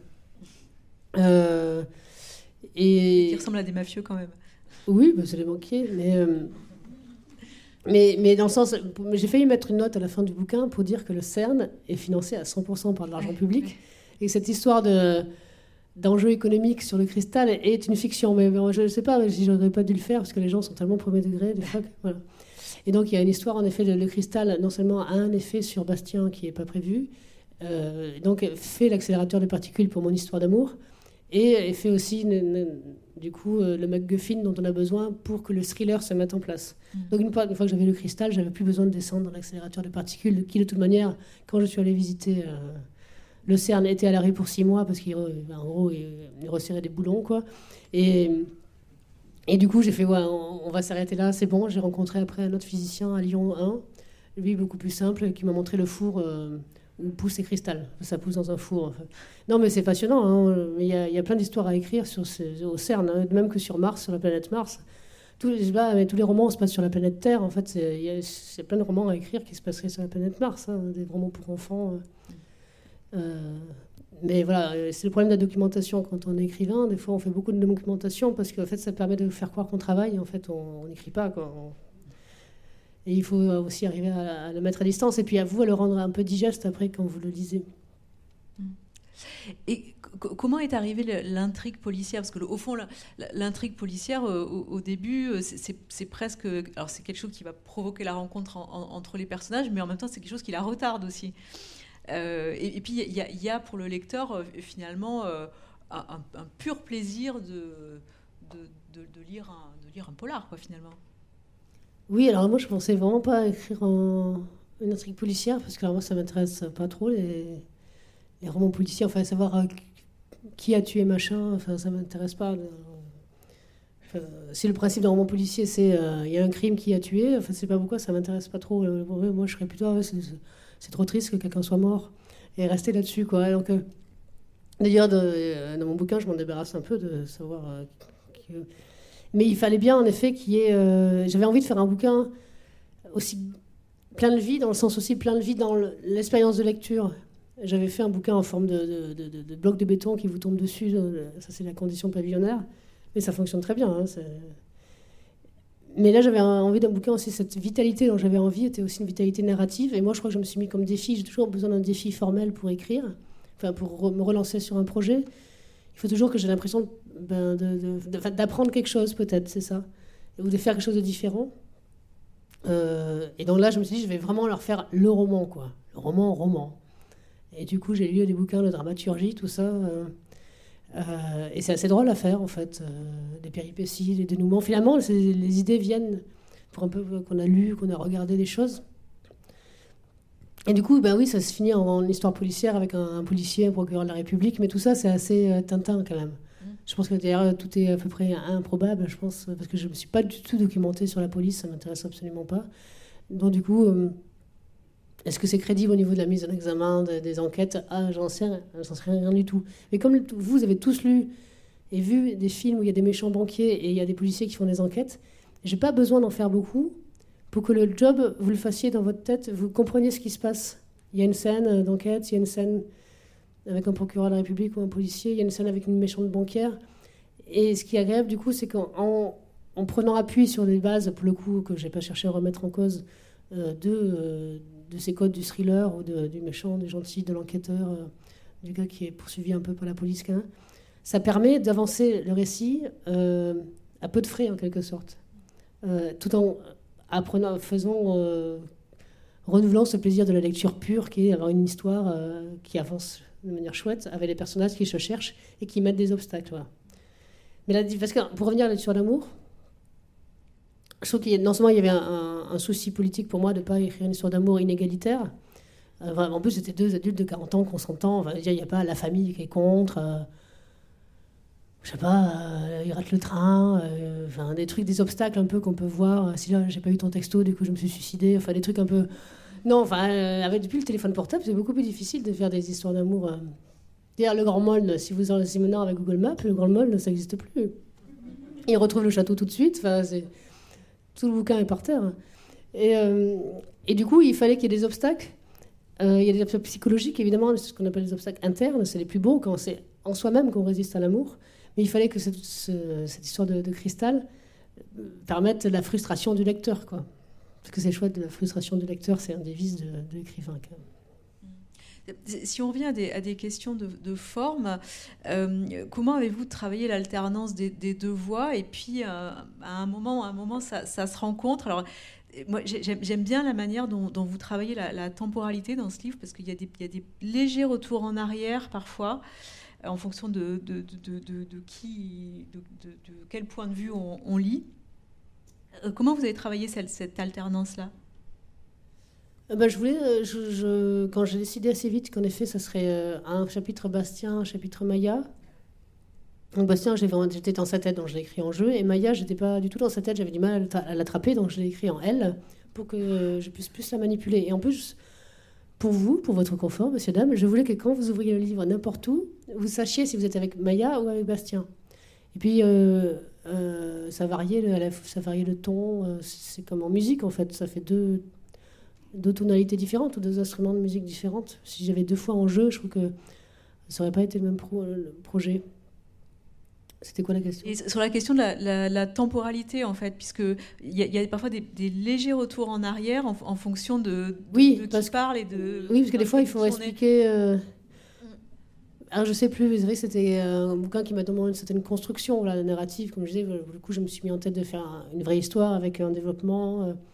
Euh, et... Qui ressemblent à des mafieux quand même. Oui, bah c'est les banquiers, mais, euh, mais, mais dans le sens... J'ai failli mettre une note à la fin du bouquin pour dire que le CERN est financé à cent pour cent par de l'argent public, oui. Et que cette histoire de, d'enjeux économiques sur le cristal est une fiction. Mais bon, je ne sais pas si j'aurais pas dû le faire, parce que les gens sont tellement premier degré, des fois. Voilà. Et donc, il y a une histoire, en effet, le, le cristal, non seulement a un effet sur Bastien qui n'est pas prévu, euh, donc fait l'accélérateur de particules pour mon histoire d'amour, et fait aussi, une, une, du coup, euh, le MacGuffin dont on a besoin pour que le thriller se mette en place. Mmh. Donc, une fois, une fois que j'avais le cristal, j'avais plus besoin de descendre dans l'accélérateur de particules, qui, de toute manière, quand je suis allée visiter euh, le CERN, était à l'arrêt pour six mois, parce qu'en gros, il, il resserrait des boulons, quoi. Et, et du coup, j'ai fait, ouais, on, on va s'arrêter là, c'est bon. J'ai rencontré après un autre physicien à Lyon un, lui, beaucoup plus simple, qui m'a montré le four... Euh, où poussent les cristals. Ça pousse dans un four. Enfin. Non, mais c'est passionnant. Hein. Il y a, il y a plein d'histoires à écrire sur ces, au CERN, hein. Même que sur Mars, sur la planète Mars. Tous les, bah, mais tous les romans se passent sur la planète Terre. En fait, c'est, il y a, c'est plein de romans à écrire qui se passeraient sur la planète Mars. Hein. Des romans pour enfants. Euh, mais voilà, c'est le problème de la documentation. Quand on est écrivain, des fois, on fait beaucoup de documentation parce qu'en fait, ça permet de faire croire qu'on travaille. En fait, on n'écrit pas, quoi. On, Et il faut aussi arriver à, à le mettre à distance et puis à vous à le rendre un peu digeste après quand vous le lisez. Et c- comment est arrivée l'intrigue policière ? Parce que au fond, l'intrigue policière, au, au début, c'est, c'est, c'est presque... Alors c'est quelque chose qui va provoquer la rencontre en, en, entre les personnages, mais en même temps, c'est quelque chose qui la retarde aussi. Euh, et, et puis, il y, y a pour le lecteur, finalement, euh, un, un pur plaisir de, de, de, de, lire, un, de lire un polar, quoi, finalement. Oui, alors moi je pensais vraiment pas écrire en... une intrigue policière parce que alors, moi ça m'intéresse pas trop les, les romans policiers, enfin savoir euh, qui a tué machin, enfin ça m'intéresse pas. Enfin, si le principe d'un roman policier c'est il euh, y a un crime qui a tué, enfin c'est pas pourquoi ça m'intéresse pas trop. Euh, moi je serais plutôt ah, ouais, c'est, c'est trop triste que quelqu'un soit mort et rester là-dessus quoi. Donc euh, d'ailleurs de, euh, dans mon bouquin je m'en débarrasse un peu de savoir euh, qui, mais il fallait bien, en effet, qu'il y ait... Euh, j'avais envie de faire un bouquin aussi plein de vie, dans le sens aussi plein de vie dans le, l'expérience de lecture. J'avais fait un bouquin en forme de, de, de, de bloc de béton qui vous tombe dessus. Ça, c'est la condition pavillonnaire. Mais ça fonctionne très bien. Hein, c'est... Mais là, j'avais envie d'un bouquin aussi. Cette vitalité dont j'avais envie était aussi une vitalité narrative. Et moi, je crois que je me suis mis comme défi. J'ai toujours besoin d'un défi formel pour écrire, enfin, pour re- me relancer sur un projet. Il faut toujours que j'ai l'impression ben, de, de, de, d'apprendre quelque chose, peut-être, c'est ça. Ou de faire quelque chose de différent. Euh, et donc là, je me suis dit, je vais vraiment leur faire le roman, quoi. Le roman, roman. Et du coup, j'ai lu des bouquins de dramaturgie, tout ça. Euh, euh, et c'est assez drôle à faire, en fait. Euh, des péripéties, des dénouements. Finalement, les idées viennent pour un peu qu'on a lu, qu'on a regardé des choses. Et du coup, ben oui, ça se finit en, en histoire policière avec un, un policier, un procureur de la République, mais tout ça, c'est assez euh, Tintin quand même. Mmh. Je pense que d'ailleurs, tout est à peu près improbable, je pense, parce que je ne me suis pas du tout documentée sur la police, ça ne m'intéresse absolument pas. Donc du coup, euh, est-ce que c'est crédible au niveau de la mise en examen de, des enquêtes ? Ah, j'en sais, j'en sais rien du tout. Mais comme vous avez tous lu et vu des films où il y a des méchants banquiers et il y a des policiers qui font des enquêtes, j'ai pas besoin d'en faire beaucoup. Pour que le job, vous le fassiez dans votre tête, vous compreniez ce qui se passe. Il y a une scène d'enquête, il y a une scène avec un procureur de la République ou un policier, il y a une scène avec une méchante banquière. Et ce qui est agréable, du coup, c'est qu'en en prenant appui sur des bases, pour le coup, que je n'ai pas cherché à remettre en cause, euh, de, euh, de ces codes du thriller, ou de, du méchant, du gentil, de l'enquêteur, euh, du gars qui est poursuivi un peu par la police, hein, ça permet d'avancer le récit euh, à peu de frais, en quelque sorte. Euh, tout en... apprenant, faisant, euh, renouvelant ce plaisir de la lecture pure qui est avoir une histoire euh, qui avance de manière chouette, avec des personnages qui se cherchent et qui mettent des obstacles. Voilà. Mais là, parce que pour revenir sur l'amour, je trouve qu'il y a, non seulement il y avait un, un, un souci politique pour moi de ne pas écrire une histoire d'amour inégalitaire. Euh, en plus, c'était deux adultes de quarante ans qu'on s'entend. Enfin, il n'y a pas la famille qui est contre. Euh, je sais pas, euh, ils ratent le train. Euh, enfin, des trucs, des obstacles un peu qu'on peut voir. Si là, j'ai pas eu ton texto, du coup, je me suis suicidée. Enfin, des trucs un peu. Non, enfin, euh, avec depuis le téléphone portable, c'est beaucoup plus difficile de faire des histoires d'amour. Euh. D'ailleurs, le Grand Moln, si vous en si maintenant avec Google Maps, le Grand Moln, ça n'existe plus. Il retrouve le château tout de suite. Enfin, c'est... Tout le bouquin est par terre. Et, euh, et du coup, il fallait qu'il y ait des obstacles. Euh, il y a des obstacles psychologiques, évidemment, c'est ce qu'on appelle des obstacles internes. C'est les plus beaux quand c'est en soi-même qu'on résiste à l'amour. Mais il fallait que cette, ce, cette histoire de, de cristal permette la frustration du lecteur, quoi. Parce que c'est chouette, la frustration du lecteur, c'est un des vices de, de l'écrivain, quand même. Si on revient à des, à des questions de, de forme, euh, comment avez-vous travaillé l'alternance des, des deux voix? Et puis, euh, à un moment, à un moment ça, ça se rencontre. Alors, moi, j'aime, j'aime bien la manière dont, dont vous travaillez la, la temporalité dans ce livre, parce qu'il y a des, il y a des légers retours en arrière, parfois, en fonction de, de, de, de, de, qui, de, de, de quel point de vue on, on lit. Comment vous avez travaillé cette, cette alternance-là? Ben, je voulais, je, je, quand j'ai décidé assez vite qu'en effet, ça serait un chapitre Bastien, un chapitre Maya. Donc Bastien, j'étais dans sa tête, donc je l'ai écrit en jeu. Et Maya, j'étais pas du tout dans sa tête, j'avais du mal à l'attraper, donc je l'ai écrit en elle pour que je puisse plus la manipuler. Et en plus, pour vous, pour votre confort, monsieur, dame, je voulais que quand vous ouvriez le livre n'importe où, vous sachiez si vous êtes avec Maya ou avec Bastien. Et puis, euh, euh, ça, variait le, ça variait le ton. Euh, c'est comme en musique, en fait. Ça fait deux, deux tonalités différentes ou deux instruments de musique différentes. Si j'avais deux fois en jeu, je trouve que ça n'aurait pas été le même pro, le projet. C'était quoi la question? Et sur la question de la, la, la temporalité, en fait, puisqu'il y, y a parfois des, des légers retours en arrière en, en fonction de, oui, de, de parce qui parle et de... Oui, parce que des fois, il faut expliquer... Euh... Alors, je sais plus, c'est vrai que c'était un bouquin qui m'a demandé une certaine construction, là, narrative, comme je disais. Du coup, je me suis mis en tête de faire une vraie histoire avec un développement. Euh,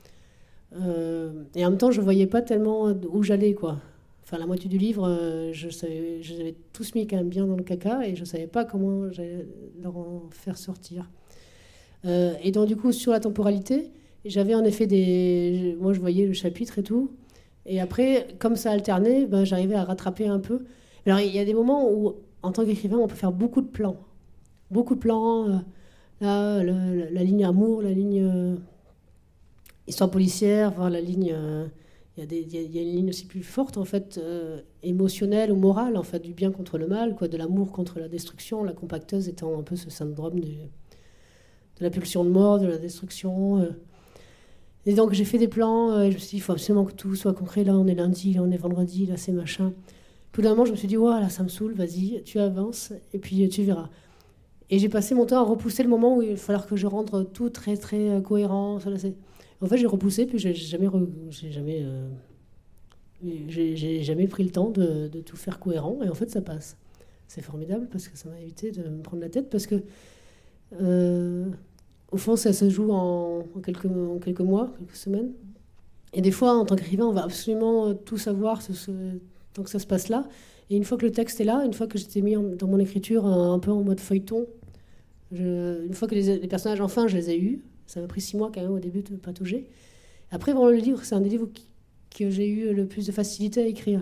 euh, et en même temps, je ne voyais pas tellement où j'allais, quoi. Enfin, la moitié du livre, euh, je savais, je les avais tous mis quand même bien dans le caca et je ne savais pas comment j'allais leur en faire sortir. Euh, et donc, du coup, sur la temporalité, j'avais en effet des... Moi, je voyais le chapitre et tout. Et après, comme ça alternait, ben, j'arrivais à rattraper un peu. Alors, il y a des moments où, en tant qu'écrivain, on peut faire beaucoup de plans. Beaucoup de plans. Euh, là, la, la, la ligne amour, la ligne euh, histoire policière, voire la ligne... Euh, il y a des, il y a, il y a une ligne aussi plus forte, en fait, euh, émotionnelle ou morale, en fait, du bien contre le mal, quoi, de l'amour contre la destruction, la compacteuse étant un peu ce syndrome du, de la pulsion de mort, de la destruction. Euh. Et donc, j'ai fait des plans, euh, et je me suis dit, il faut absolument que tout soit concret. Là, on est lundi, là, on est vendredi, là, c'est machin. Puis d'un moment, je me suis dit, ouais, là, ça me saoule, vas-y, tu avances, et puis tu verras. Et j'ai passé mon temps à repousser le moment où il va falloir que je rende tout très, très cohérent. Ça, là, c'est... En fait, j'ai repoussé, puis j'ai jamais, re... j'ai jamais, euh... j'ai, j'ai jamais pris le temps de, de tout faire cohérent. Et en fait, ça passe. C'est formidable parce que ça m'a évité de me prendre la tête. Parce que, euh... au fond, ça se joue en, en, quelques, en quelques mois, quelques semaines. Et des fois, en tant qu'écrivain, on va absolument tout savoir ce, ce... tant que ça se passe là. Et une fois que le texte est là, une fois que j'étais mis en, dans mon écriture un, un peu en mode feuilleton, je... une fois que les, les personnages, enfin, je les ai eus. Ça m'a pris six mois quand même au début de patauger. Après, vraiment, le livre, c'est un des livres qui, que j'ai eu le plus de facilité à écrire.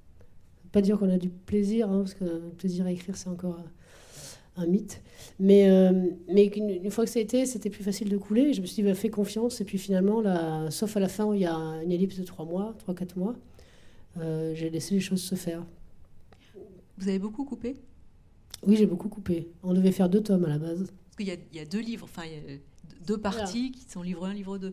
Pas dire qu'on a du plaisir, hein, parce que le plaisir à écrire, c'est encore un mythe. Mais, euh, mais une, une fois que ça a été, c'était plus facile de couler. Et je me suis dit, bah, fais confiance. Et puis finalement, là, sauf à la fin où il y a une ellipse de trois mois, trois, quatre mois, euh, j'ai laissé les choses se faire. Vous avez beaucoup coupé? Oui, j'ai beaucoup coupé. On devait faire deux tomes à la base. Parce qu'il y a, il y a deux livres, enfin, il y a deux parties voilà. Qui sont livre un, livre deux.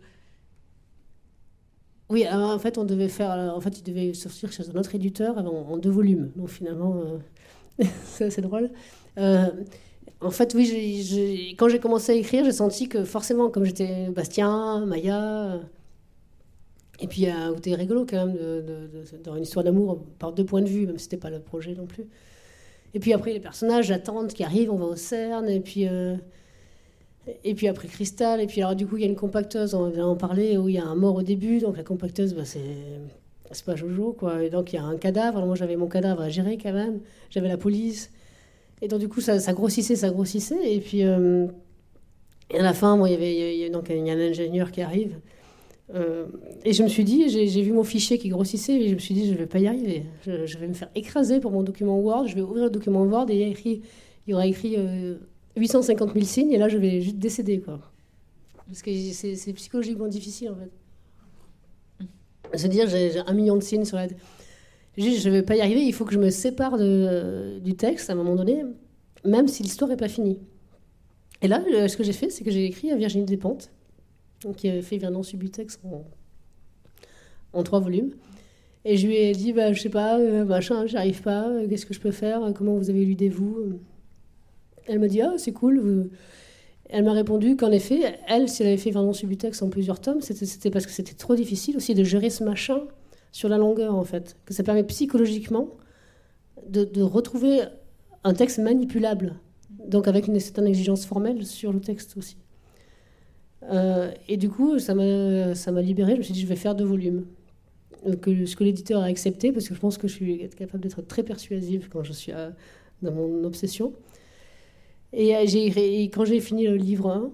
Oui, alors en fait, on devait faire, en fait, il devait sortir chez un autre éditeur en, en deux volumes. Donc finalement, euh, c'est assez drôle. Euh, en fait, oui, j'ai, j'ai, quand j'ai commencé à écrire, j'ai senti que forcément, comme j'étais Bastien, Maya, euh, et puis euh, c'était rigolo quand même de, de, de, d'avoir une histoire d'amour par deux points de vue, même si c'était pas le projet non plus. Et puis après, les personnages, la tante qui arrive, on va au CERN, et puis. Euh, Et puis après Cristal, et puis alors du coup il y a une compacteuse, on vient en parler, où il y a un mort au début, donc la compacteuse, bah, c'est, c'est pas Jojo, quoi. Et donc il y a un cadavre, alors moi j'avais mon cadavre à gérer quand même, j'avais la police, et donc du coup ça, ça grossissait, ça grossissait, et puis euh, et à la fin, moi, il y avait, il y a, donc, il y a un ingénieur qui arrive, euh, et je me suis dit, j'ai, j'ai vu mon fichier qui grossissait, et je me suis dit, je vais pas y arriver, je, je vais me faire écraser pour mon document Word, je vais ouvrir le document Word, et il y a écrit, il y aura écrit... Euh, huit cent cinquante mille signes, et là, je vais juste décéder, quoi. Parce que c'est, c'est psychologiquement difficile, en fait. Se dire, j'ai, j'ai un million de signes sur la... Juste, je ne vais pas y arriver, il faut que je me sépare de, du texte, à un moment donné, même si l'histoire n'est pas finie. Et là, ce que j'ai fait, c'est que j'ai écrit à Virginie Despentes, qui avait fait Vernon Subutex en, en trois volumes. Et je lui ai dit, bah, je sais pas, euh, machin, j'arrive pas, euh, qu'est-ce que je peux faire, comment vous avez lu des vous. Elle m'a dit, ah, c'est cool. Vous... Elle m'a répondu qu'en effet, elle, si elle avait fait Vernon Subutex en plusieurs tomes, c'était, c'était parce que c'était trop difficile aussi de gérer ce machin sur la longueur, en fait. Que ça permet psychologiquement de, de retrouver un texte manipulable, donc avec une certaine exigence formelle sur le texte aussi. Euh, et du coup, ça m'a, ça m'a libérée. Je me suis dit, je vais faire deux volumes. Que, ce que l'éditeur a accepté, parce que je pense que je suis capable d'être très persuasive quand je suis à, dans mon obsession. Et, j'ai, et quand j'ai fini le livre un,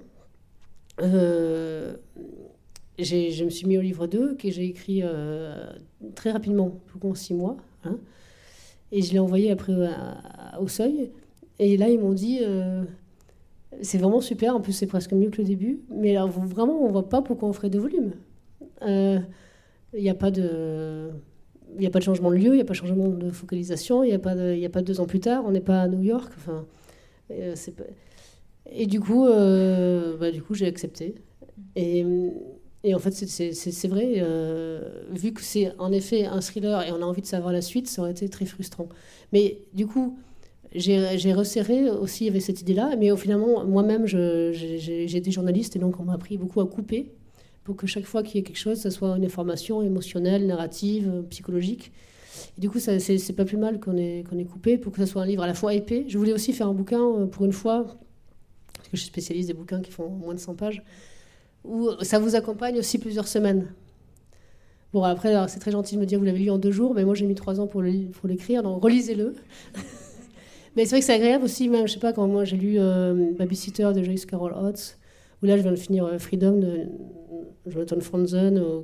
euh, j'ai, je me suis mis au livre deux, que j'ai écrit euh, très rapidement, en six mois. Hein, et je l'ai envoyé après à, à, au Seuil. Et là, ils m'ont dit, euh, c'est vraiment super, en plus c'est presque mieux que le début, mais alors, vraiment, on ne voit pas pourquoi on ferait deux volumes. Il euh, n'y a pas de... Il n'y a pas de changement de lieu, il n'y a pas de changement de focalisation, il n'y a, a pas deux ans plus tard, on n'est pas à New York. Enfin, euh, c'est pas... Et du coup, euh, bah, du coup, j'ai accepté. Et, et en fait, c'est, c'est, c'est vrai, euh, vu que c'est en effet un thriller et on a envie de savoir la suite, ça aurait été très frustrant. Mais du coup, j'ai, j'ai resserré aussi avec cette idée-là. Mais finalement, moi-même, je, j'ai, j'ai été journaliste et donc on m'a appris beaucoup à couper, pour que chaque fois qu'il y ait quelque chose, ça soit une information émotionnelle, narrative, psychologique. Et du coup, ça, c'est, c'est pas plus mal qu'on ait, qu'on ait coupé, pour que ça soit un livre à la fois épais. Je voulais aussi faire un bouquin, pour une fois, parce que je spécialise des bouquins qui font moins de cent pages, où ça vous accompagne aussi plusieurs semaines. Bon, après, alors, c'est très gentil de me dire que vous l'avez lu en deux jours, mais moi, j'ai mis trois ans pour, le, pour l'écrire, donc relisez-le. Mais c'est vrai que c'est agréable aussi, même, je sais pas, quand moi, j'ai lu euh, Babysitter de Joyce Carol Oates, où là, je viens de finir euh, Freedom de Jonathan Franzen, euh,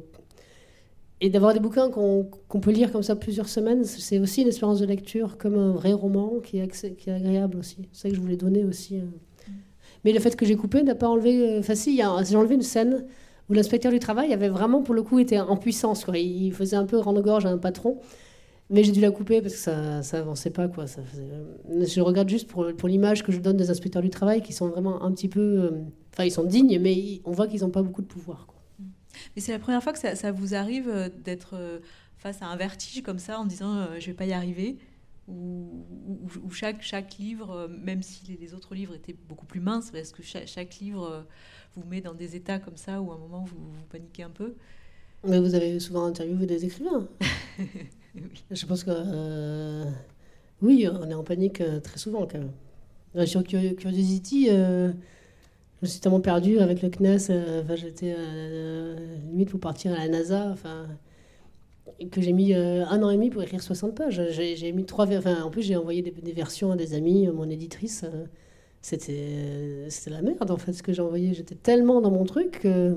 et d'avoir des bouquins qu'on, qu'on peut lire comme ça plusieurs semaines, c'est aussi une expérience de lecture comme un vrai roman qui est, accès, qui est agréable aussi. C'est ça que je voulais donner aussi. Euh. Mm. Mais le fait que j'ai coupé n'a pas enlevé... Enfin, si, y a, j'ai enlevé une scène où l'inspecteur du travail avait vraiment, pour le coup, été en puissance, quoi. Il faisait un peu rendre-gorge à un patron. Mais j'ai dû la couper parce que ça, ça avançait pas, quoi. Ça faisait... Je regarde juste pour, pour l'image que je donne des inspecteurs du travail qui sont vraiment un petit peu... Enfin, ils sont dignes, mais on voit qu'ils n'ont pas beaucoup de pouvoir, quoi. Mais c'est la première fois que ça, ça vous arrive d'être face à un vertige comme ça, en disant euh, je vais pas y arriver, ou, ou, ou chaque, chaque livre, même si les, les autres livres étaient beaucoup plus minces, parce que chaque, chaque livre vous met dans des états comme ça, où à un moment vous, vous paniquez un peu. Mais vous avez souvent interviewé des écrivains. Oui. Je pense que euh, oui, on est en panique euh, très souvent quand même. Sur Curiosity, euh, je me suis tellement perdue avec le C N E S. Euh, enfin, j'étais euh, limite pour partir à la NASA. Enfin, que j'ai mis euh, un an et demi pour écrire soixante pages. J'ai, j'ai mis trois. Enfin, en plus, j'ai envoyé des, des versions à des amis, à mon éditrice. Euh, c'était, euh, c'était la merde en fait ce que j'ai envoyé. J'étais tellement dans mon truc. Euh,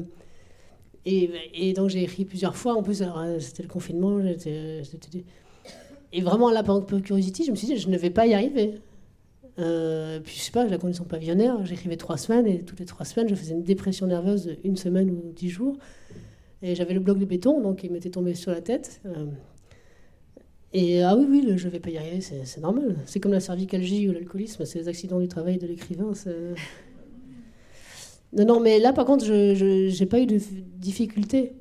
Et, et donc j'ai écrit plusieurs fois. En plus, alors, c'était le confinement. J'étais, j'étais... Et vraiment, là, pendant Curiosity, je me suis dit, je ne vais pas y arriver. Euh, puis, je sais pas, la condition pavillonnaire, j'écrivais trois semaines, et toutes les trois semaines, je faisais une dépression nerveuse de une semaine ou dix jours. Et j'avais le bloc de béton, donc il m'était tombé sur la tête. Euh, et ah oui, oui, le, je ne vais pas y arriver, c'est, c'est normal. C'est comme la cervicalgie ou l'alcoolisme, c'est les accidents du travail de l'écrivain. C'est... Non, non, mais là, par contre, je n'ai pas eu de difficulté.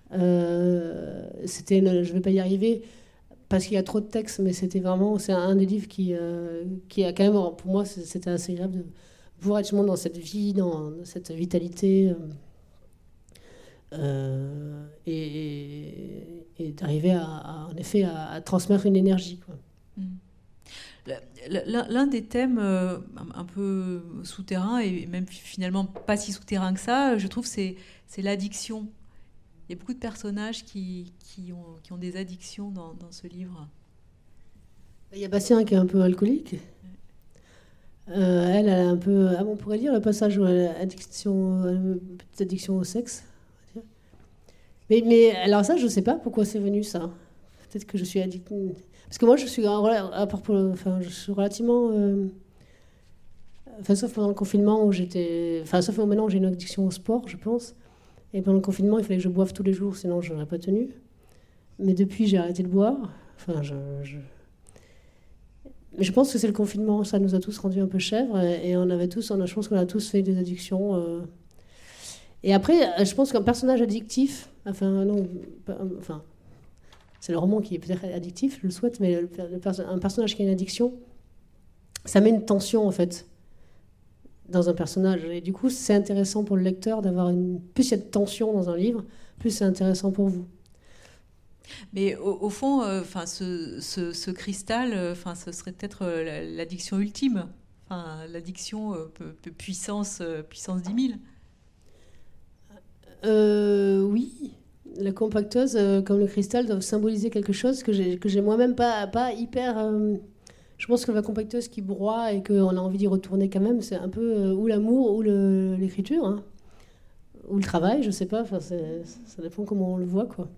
Euh, c'était une, je ne vais pas y arriver parce qu'il y a trop de textes, mais c'était vraiment... C'est un des livres qui, euh, qui a quand même... Pour moi, c'était assez agréable de pouvoir être dans cette vie, dans cette vitalité, euh, et, et d'arriver, à, à, en effet, à, à transmettre une énergie, quoi. Mmh. Le, l'un, l'un des thèmes euh, un, un peu souterrains, et même finalement pas si souterrain que ça, je trouve, c'est, c'est l'addiction. Il y a beaucoup de personnages qui, qui, ont, qui ont des addictions dans, dans ce livre. Il y a Bastien qui est un peu alcoolique. Euh, elle, elle a un peu... Ah, on pourrait lire le passage où elle a addiction, une petite addiction au sexe. Mais, mais alors ça, je ne sais pas pourquoi c'est venu, ça. Peut-être que je suis addict... Parce que moi, je suis, à part pour, enfin, je suis relativement... Euh... Enfin, sauf pendant le confinement où j'étais... Enfin, sauf maintenant où j'ai une addiction au sport, je pense. Et pendant le confinement, il fallait que je boive tous les jours, sinon je n'aurais pas tenu. Mais depuis, j'ai arrêté de boire. Enfin, je... je... Mais je pense que c'est le confinement, ça nous a tous rendus un peu chèvres. Et, et on avait tous... On a, je pense qu'on a tous fait des addictions... Euh... Et après, je pense qu'un personnage addictif... Enfin, non... Enfin... C'est le roman qui est peut-être addictif, je le souhaite, mais le, le perso- un personnage qui a une addiction, ça met une tension, en fait, dans un personnage. Et du coup, c'est intéressant pour le lecteur d'avoir une... Plus il y a de tension dans un livre, plus c'est intéressant pour vous. Mais au, au fond, euh, ce, ce, ce cristal, euh, ce serait peut-être euh, l'addiction ultime. Enfin, l'addiction euh, puissance, euh, puissance dix mille. Euh, oui. La compacteuse, euh, comme le cristal, doivent symboliser quelque chose que j'ai, que j'ai moi-même pas, pas hyper... Euh, je pense que la compacteuse qui broie et qu'on a envie d'y retourner quand même, c'est un peu euh, ou l'amour ou le, l'écriture, hein, ou le travail, je sais pas, enfin, c'est, ça dépend comment on le voit, quoi.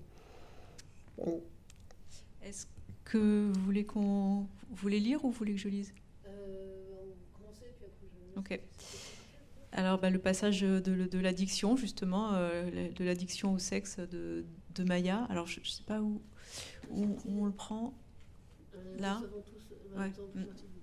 Est-ce que vous voulez qu'on... Vous voulez lire ou vous voulez que je lise ? euh, On va commencer, puis après je... Ok. Alors, bah, le passage de, de l'addiction, justement, euh, de l'addiction au sexe de, de Maya. Alors, je ne sais pas où, où, où on le prend. Là. Ouais. Mm.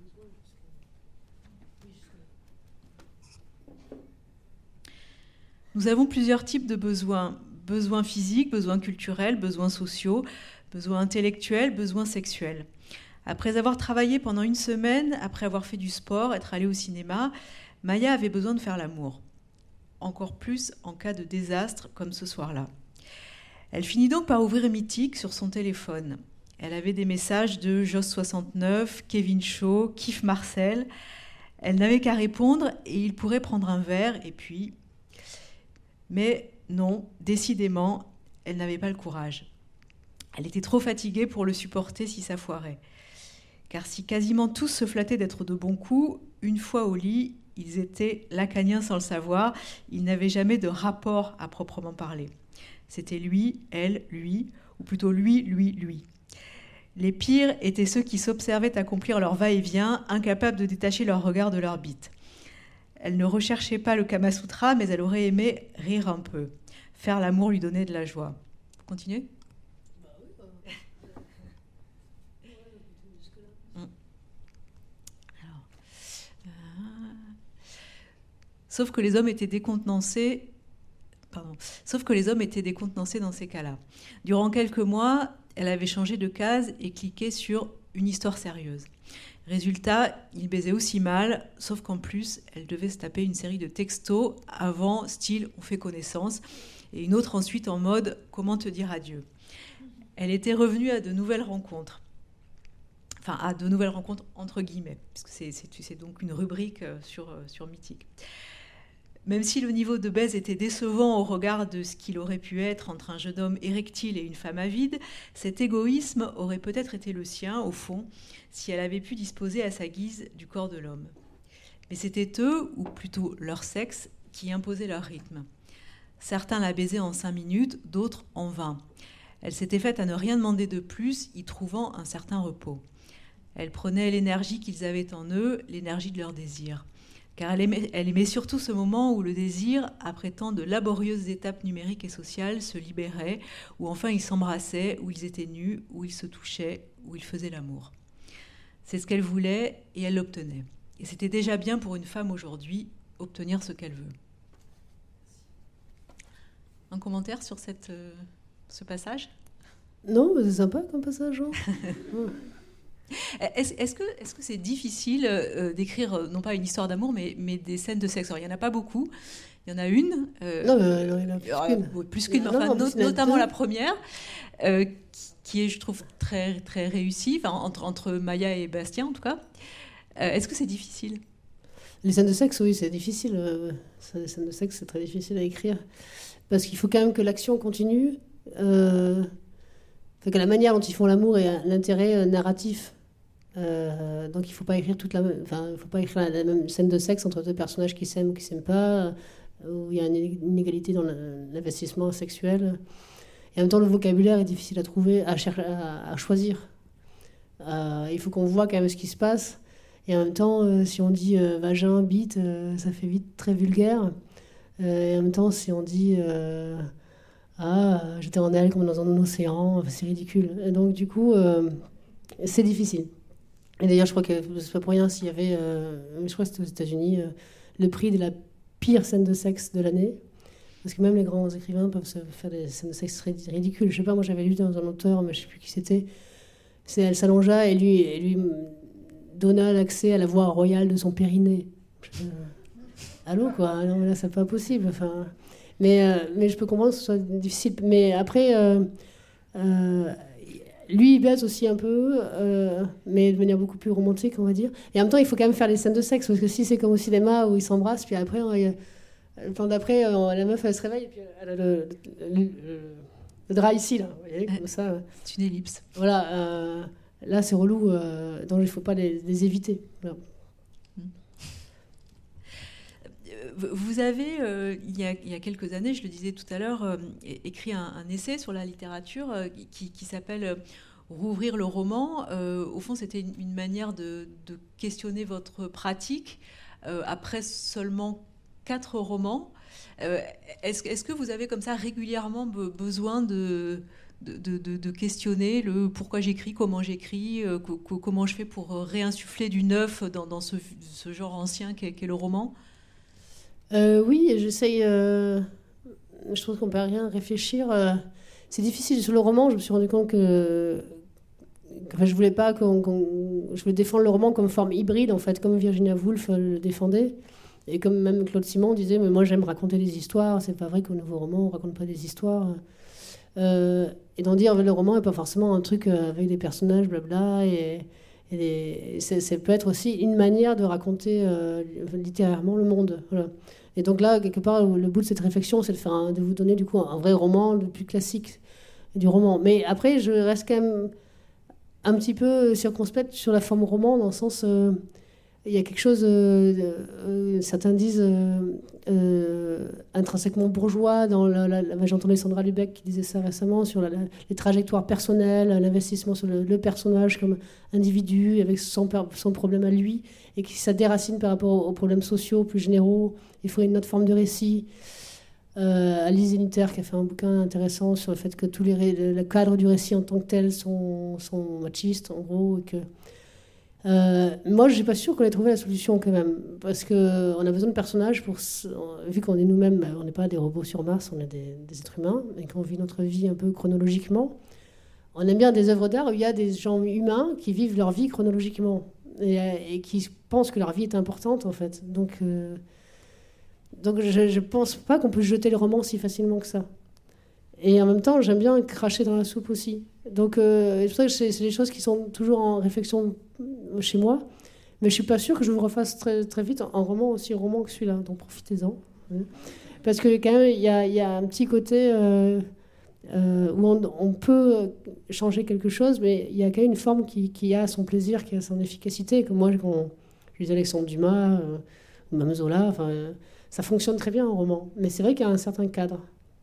Nous avons plusieurs types de besoins. Besoins physiques, besoins culturels, besoins sociaux, besoins intellectuels, besoins sexuels. Après avoir travaillé pendant une semaine, après avoir fait du sport, être allée au cinéma, Maya avait besoin de faire l'amour, encore plus en cas de désastre comme ce soir-là. Elle finit donc par ouvrir Mythique sur son téléphone. Elle avait des messages de Joss soixante-neuf, Kevin Shaw, Kif Marcel. Elle n'avait qu'à répondre et il pourrait prendre un verre et puis... Mais non, décidément, elle n'avait pas le courage. Elle était trop fatiguée pour le supporter si ça foirait. Car si quasiment tous se flattaient d'être de bons coups, une fois au lit, ils étaient lacaniens sans le savoir, ils n'avaient jamais de rapport à proprement parler. C'était lui, elle, lui, ou plutôt lui, lui, lui. Les pires étaient ceux qui s'observaient accomplir leur va-et-vient, incapables de détacher leur regard de leur bite. Elle ne recherchait pas le Kama Sutra, mais elle aurait aimé rire un peu. Faire l'amour lui donnait de la joie. Vous continuez ? Sauf que les hommes étaient décontenancés. Pardon. Sauf que les hommes étaient décontenancés dans ces cas-là. Durant quelques mois, elle avait changé de case et cliqué sur une histoire sérieuse. Résultat, il baisait aussi mal, sauf qu'en plus, elle devait se taper une série de textos avant, style on fait connaissance, et une autre ensuite en mode comment te dire adieu. Elle était revenue à de nouvelles rencontres. Enfin, à de nouvelles rencontres entre guillemets, puisque c'est, c'est, c'est donc une rubrique sur, sur Mythique. Même si le niveau de baise était décevant au regard de ce qu'il aurait pu être entre un jeune homme érectile et une femme avide, cet égoïsme aurait peut-être été le sien, au fond, si elle avait pu disposer à sa guise du corps de l'homme. Mais c'était eux, ou plutôt leur sexe, qui imposaient leur rythme. Certains la baisaient en cinq minutes, d'autres en vingt. Elle s'était faite à ne rien demander de plus, y trouvant un certain repos. Elle prenait l'énergie qu'ils avaient en eux, l'énergie de leur désir. Car elle aimait, elle aimait surtout ce moment où le désir, après tant de laborieuses étapes numériques et sociales, se libérait, où enfin ils s'embrassaient, où ils étaient nus, où ils se touchaient, où ils faisaient l'amour. C'est ce qu'elle voulait et elle l'obtenait. Et c'était déjà bien pour une femme aujourd'hui, obtenir ce qu'elle veut. Un commentaire sur cette, euh, ce passage ? Non, mais c'est sympa comme passage. Hein. Ouais. Est-ce, est-ce, que, est-ce que c'est difficile euh, d'écrire, euh, non pas une histoire d'amour, mais, mais des scènes de sexe ? Alors, il n'y en a pas beaucoup. Il y en a une. Euh, non, mais non, il y en a plus euh, qu'une. Plus qu'une, non, enfin, non, no, plus, notamment la première, euh, qui, qui est, je trouve, très, très réussie, enfin, entre, entre Maya et Bastien, en tout cas. Euh, est-ce que c'est difficile ? Les scènes de sexe, oui, c'est difficile. Euh, les scènes de sexe, c'est très difficile à écrire. Parce qu'il faut quand même que l'action continue. Euh, fait que la manière dont ils font l'amour est un intérêt euh, narratif. Euh, donc il ne faut pas écrire toute la même, enfin, il faut pas écrire la, la même scène de sexe entre deux personnages qui s'aiment ou qui ne s'aiment pas, euh, où il y a une inégalité dans l'investissement sexuel. Et en même temps, le vocabulaire est difficile à trouver, à, chercher, à, à choisir. Euh, il faut qu'on voit quand même ce qui se passe. Et en même temps, euh, si on dit euh, vagin, bite, euh, ça fait vite très vulgaire. Euh, et en même temps, si on dit euh, ah, j'étais en elle comme dans un océan, c'est ridicule. Et donc, du coup, euh, c'est difficile. Et d'ailleurs, je crois que c'est pas pour rien s'il y avait, euh, je crois que c'était aux États-Unis, euh, le prix de la pire scène de sexe de l'année. Parce que même les grands écrivains peuvent se faire des scènes de sexe ridicules. Je sais pas, moi j'avais lu dans un auteur, mais je sais plus qui c'était. C'est elle s'allongea et lui, et lui donna l'accès à la voie royale de son périnée. Je, euh, allô quoi, non là c'est pas possible. Enfin, mais euh, mais je peux comprendre que ce soit difficile. Mais après, euh, euh, lui il baise aussi un peu, euh, mais de manière beaucoup plus romantique on va dire. Et en même temps il faut quand même faire les scènes de sexe parce que si c'est comme au cinéma où ils s'embrassent puis après on, le plan d'après, la meuf elle se réveille et puis elle a le, le, le, le drap ici là, vous voyez, comme ça. C'est une ellipse. Voilà, euh, là c'est relou, euh, donc il ne faut pas les, les éviter. Voilà. Vous avez, euh, il, y a, il y a quelques années, je le disais tout à l'heure, euh, écrit un, un essai sur la littérature euh, qui, qui s'appelle « Rouvrir le roman ». Euh, au fond, c'était une, une manière de, de questionner votre pratique euh, après seulement quatre romans. Euh, est-ce, est-ce que vous avez comme ça régulièrement be- besoin de, de, de, de questionner le pourquoi j'écris, comment j'écris, euh, co- co- comment je fais pour réinsuffler du neuf dans, dans ce, ce genre ancien qu'est, qu'est le roman ? euh, Oui, j'essaye... Euh, je trouve qu'on ne peut rien réfléchir. Euh, c'est difficile. Sur le roman, je me suis rendu compte que... Enfin, je voulais pas qu'on, qu'on... Je voulais défendre le roman comme forme hybride, en fait, comme Virginia Woolf le défendait. Et comme même Claude Simon disait, mais moi j'aime raconter des histoires, c'est pas vrai qu'au nouveau roman on raconte pas des histoires. Euh, et d'en dire, le roman n'est pas forcément un truc avec des personnages, blabla, et, et des, c'est, ça peut être aussi une manière de raconter euh, littérairement le monde. Voilà. Et donc là, quelque part, le bout de cette réflexion, c'est de, faire un, de vous donner du coup un vrai roman, le plus classique du roman. Mais après, je reste quand même un petit peu circonspecte sur la forme roman, dans le sens... Euh, il y a quelque chose, euh, euh, certains disent, euh, euh, intrinsèquement bourgeois. Dans la, la, la, j'entendais Sandra Lubeck qui disait ça récemment, sur la, la, les trajectoires personnelles, l'investissement sur le, le personnage comme individu, avec son, son problème à lui, et qui ça déracine par rapport aux, aux problèmes sociaux plus généraux. Il faut une autre forme de récit. Euh, Alice Zeniter qui a fait un bouquin intéressant sur le fait que tous les ré, le cadre du récit en tant que tel sont, sont machistes, en gros, et que... Euh, moi, je ne suis pas sûre qu'on ait trouvé la solution quand même, parce qu'on a besoin de personnages pour, vu qu'on est nous-mêmes, on n'est pas des robots sur Mars, on est des, des êtres humains, et qu'on vit notre vie un peu chronologiquement. On aime bien des œuvres d'art où il y a des gens humains qui vivent leur vie chronologiquement et, et qui pensent que leur vie est importante en fait. Donc, euh, donc je ne pense pas qu'on peut jeter le roman si facilement que ça. Et en même temps, j'aime bien cracher dans la soupe aussi. Donc, euh, c'est pour ça que c'est, c'est des choses qui sont toujours en réflexion chez moi. Mais je ne suis pas sûre que je vous refasse très, très vite un roman aussi roman que celui-là. Donc, profitez-en. Parce que quand même, il y a, y a un petit côté euh, euh, où on, on peut changer quelque chose, mais il y a quand même une forme qui, qui a son plaisir, qui a son efficacité. Comme moi, quand je lis Alexandre Dumas, euh, ou même Zola, enfin, euh, ça fonctionne très bien en roman. Mais c'est vrai qu'il y a un certain cadre.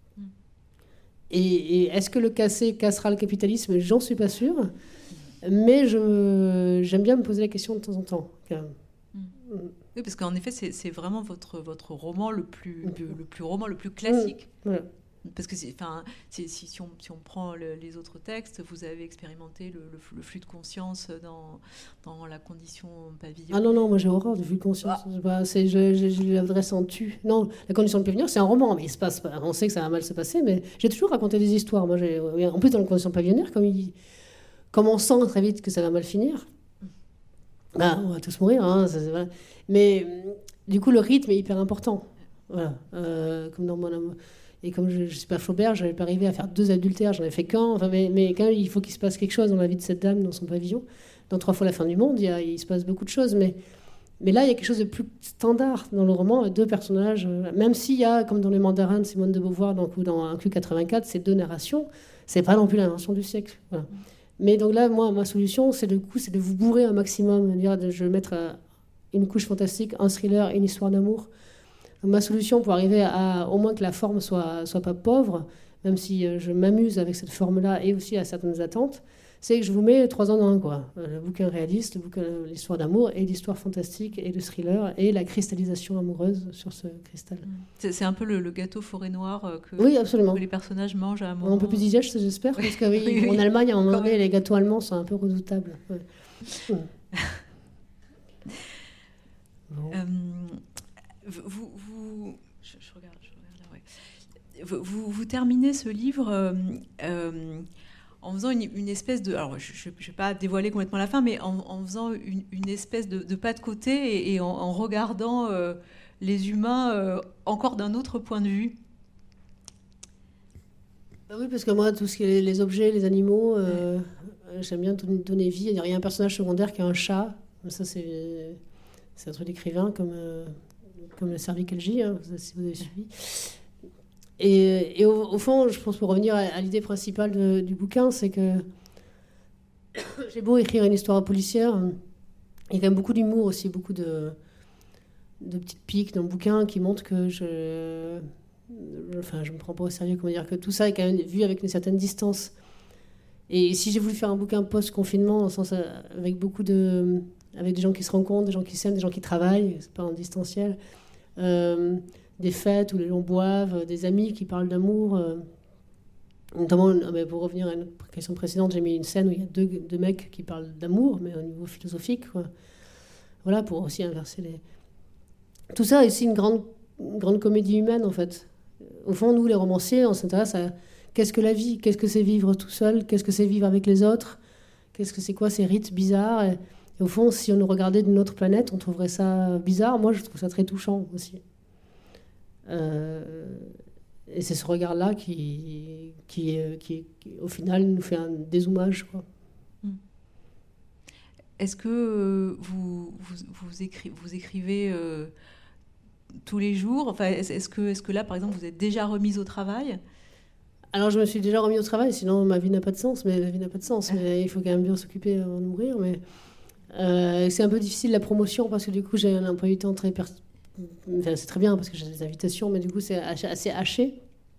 Et, et est-ce que le casser cassera le capitalisme ? J'en suis pas sûre. Mais je, j'aime bien me poser la question de temps en temps, quand même. Mmh. Oui, parce qu'en effet, c'est, c'est vraiment votre, votre roman le plus, le, le plus roman, le plus classique. Mmh. Voilà. Parce que c'est, enfin, c'est, si, si, on, si on prend le, les autres textes, vous avez expérimenté le, le, le flux de conscience dans, dans la condition pavillon. Ah non, non, moi j'ai horreur du flux de conscience. Ah. Bah, c'est, je, je, je l'adresse en tu. Non, la condition de pavillon, c'est un roman, mais il se passe, on sait que ça va mal se passer, mais j'ai toujours raconté des histoires. Moi, j'ai, en plus, dans la condition pavillonnaire, comme, il, comme on sent très vite que ça va mal finir, bah, on va tous mourir. Hein, ça, voilà. Mais du coup, le rythme est hyper important. Voilà. Euh, comme dans mon amour. Et comme je ne suis pas Flaubert, je n'avais pas arrivé à faire deux adultères, j'en ai fait qu'un. Enfin, mais, mais quand même, il faut qu'il se passe quelque chose dans la vie de cette dame, dans son pavillon. dans Trois fois la fin du monde, il, y a, il se passe beaucoup de choses, mais, mais là, il y a quelque chose de plus standard dans le roman, deux personnages, même s'il y a, comme dans Les Mandarins de Simone de Beauvoir donc, ou dans un Q quatre-vingt-quatre, ces deux narrations, c'est pas non plus l'invention du siècle. Voilà. Mais donc là, moi, ma solution, c'est de, coup, c'est de vous bourrer un maximum, dire, de, je vais mettre une couche fantastique, un thriller et une histoire d'amour. Ma solution pour arriver à au moins que la forme soit, soit pas pauvre, même si je m'amuse avec cette forme-là et aussi à certaines attentes, c'est que je vous mets trois ans dans un, quoi. Le bouquin réaliste, le bouquin, l'histoire d'amour et l'histoire fantastique et le thriller et la cristallisation amoureuse sur ce cristal. C'est, c'est un peu le, le gâteau forêt noire que, oui, absolument. que les personnages mangent à un moment. Un peu plus digeste, j'espère, parce que oui, oui, oui. En Allemagne, à un moment donné, les gâteaux allemands sont un peu redoutables. Ouais. Hum. Bon. Euh, vous, vous, je, je regarde, je regarde là, ouais. vous, vous, vous terminez ce livre euh, euh, en faisant une, une espèce de... Alors, je ne vais pas dévoiler complètement la fin, mais en, en faisant une, une espèce de, de pas de côté et, et en, en regardant euh, les humains euh, encore d'un autre point de vue. Bah oui, parce que moi, tout ce qui est les objets, les animaux, euh, ouais. J'aime bien donner vie. Il y a un personnage secondaire qui a un chat. Ça, c'est... C'est un truc d'écrivain comme, euh, comme le Servic L J, hein, si vous avez suivi. Et, et au, au fond, je pense pour revenir à, à l'idée principale de, du bouquin, c'est que j'ai beau écrire une histoire policière, il y a quand même beaucoup d'humour aussi, beaucoup de, de petites piques dans le bouquin qui montrent que je... Enfin, je ne me prends pas au sérieux, comment dire, que tout ça est quand même vu avec une certaine distance. Et si j'ai voulu faire un bouquin post-confinement, dans le sens avec beaucoup de... avec des gens qui se rencontrent, des gens qui s'aiment, des gens qui travaillent, c'est pas en distanciel, euh, des fêtes où les gens boivent, des amis qui parlent d'amour. Euh, notamment, pour revenir à une question précédente, j'ai mis une scène où il y a deux, deux mecs qui parlent d'amour, mais au niveau philosophique, quoi. Voilà, pour aussi inverser les... Tout ça est aussi une grande, une grande comédie humaine, en fait. Au fond, nous, les romanciers, on s'intéresse à qu'est-ce que la vie, qu'est-ce que c'est vivre tout seul, qu'est-ce que c'est vivre avec les autres, qu'est-ce que c'est quoi ces rites bizarres. Et, Et au fond, si on nous regardait d'une autre planète, on trouverait ça bizarre. Moi, je trouve ça très touchant aussi. Euh, et c'est ce regard-là qui, qui, qui, qui, au final, nous fait un dézoomage, quoi. Est-ce que vous, vous, vous, écri- vous écrivez euh, tous les jours ? Enfin, est-ce que, est-ce que là, par exemple, vous êtes déjà remise au travail ? Alors, je me suis déjà remise au travail, sinon ma vie n'a pas de sens. Mais la vie n'a pas de sens. Mais il faut quand même bien s'occuper avant de mourir. Mais... Euh, c'est un peu difficile la promotion parce que du coup j'ai un emploi du temps très per... enfin, c'est très bien parce que j'ai des invitations, mais du coup c'est assez haché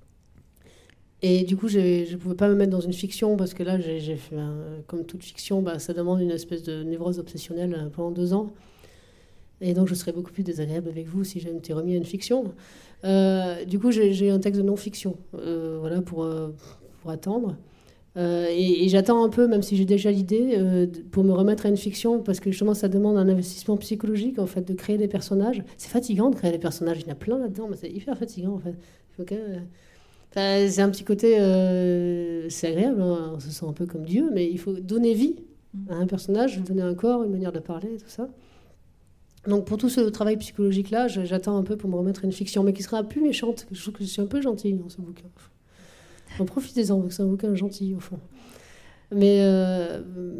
et du coup j'ai... je pouvais pas me mettre dans une fiction parce que là j'ai, j'ai fait un... comme toute fiction, bah, ça demande une espèce de névrose obsessionnelle pendant deux ans et donc je serais beaucoup plus désagréable avec vous si j'étais remis à une fiction. Euh, du coup j'ai, j'ai un texte de non-fiction, euh, voilà, pour, euh, pour attendre. Euh, et, et j'attends un peu, même si j'ai déjà l'idée, euh, pour me remettre à une fiction, parce que justement ça demande un investissement psychologique en fait, de créer des personnages. C'est fatigant de créer des personnages, il y en a plein là-dedans, mais c'est hyper fatigant en fait. Okay. Enfin, c'est un petit côté, euh, c'est agréable, hein, on se sent un peu comme Dieu, mais il faut donner vie à un personnage, lui donner un corps, une manière de parler, tout ça. Donc pour tout ce travail psychologique-là, j'attends un peu pour me remettre à une fiction, mais qui sera plus méchante. Je trouve que je suis un peu gentille dans ce bouquin. En profitez-en, c'est un bouquin gentil au fond. Mais, euh,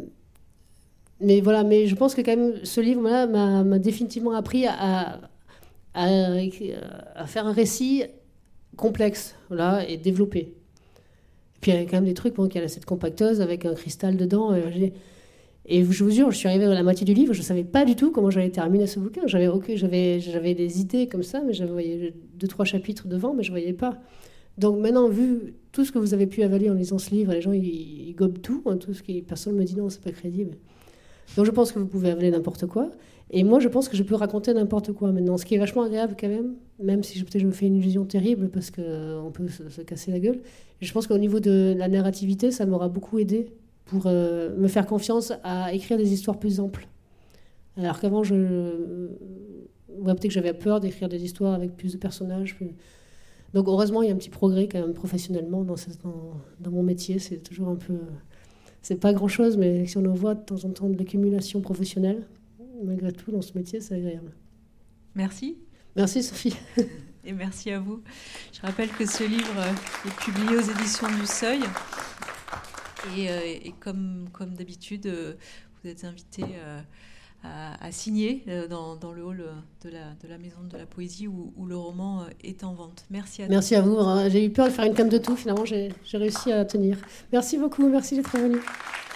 mais voilà, mais je pense que quand même ce livre-là m'a, m'a définitivement appris à, à, à faire un récit complexe, voilà, et développé. Et puis il y a quand même des trucs, bon, qu'il y a cette compacteuse avec un cristal dedans. Et, j'ai, et je vous jure, je suis arrivée à la moitié du livre, je ne savais pas du tout comment j'allais terminer ce bouquin. J'avais, okay, j'avais, j'avais des idées comme ça, mais j'avais deux, trois chapitres devant, mais je ne voyais pas. Donc maintenant, vu tout ce que vous avez pu avaler en lisant ce livre, les gens, ils, ils gobent tout, hein, tout ce qui, personne ne me dit non, c'est pas crédible. Donc je pense que vous pouvez avaler n'importe quoi. Et moi, je pense que je peux raconter n'importe quoi maintenant, ce qui est vachement agréable quand même, même si je, peut-être je me fais une illusion terrible parce qu'on peut se, se casser la gueule. Et je pense qu'au niveau de la narrativité, ça m'aura beaucoup aidé pour euh, me faire confiance à écrire des histoires plus amples. Alors qu'avant, je... Ouais, peut-être que j'avais peur d'écrire des histoires avec plus de personnages, plus... Donc heureusement, il y a un petit progrès quand même professionnellement dans, ce, dans, dans mon métier. C'est toujours un peu... C'est pas grand-chose, mais si on en voit de temps en temps de l'accumulation professionnelle, malgré tout, dans ce métier, c'est agréable. Merci. Merci Sophie. Et merci à vous. Je rappelle que ce livre est publié aux éditions du Seuil. Et, et comme, comme d'habitude, vous êtes invités euh, à, à signer euh, dans, dans le hall de la, de la Maison de la Poésie où, où le roman euh, est en vente. Merci à Merci à vous. J'ai eu peur de faire une com de tout. Finalement, j'ai, j'ai réussi à tenir. Merci beaucoup. Merci d'être venu.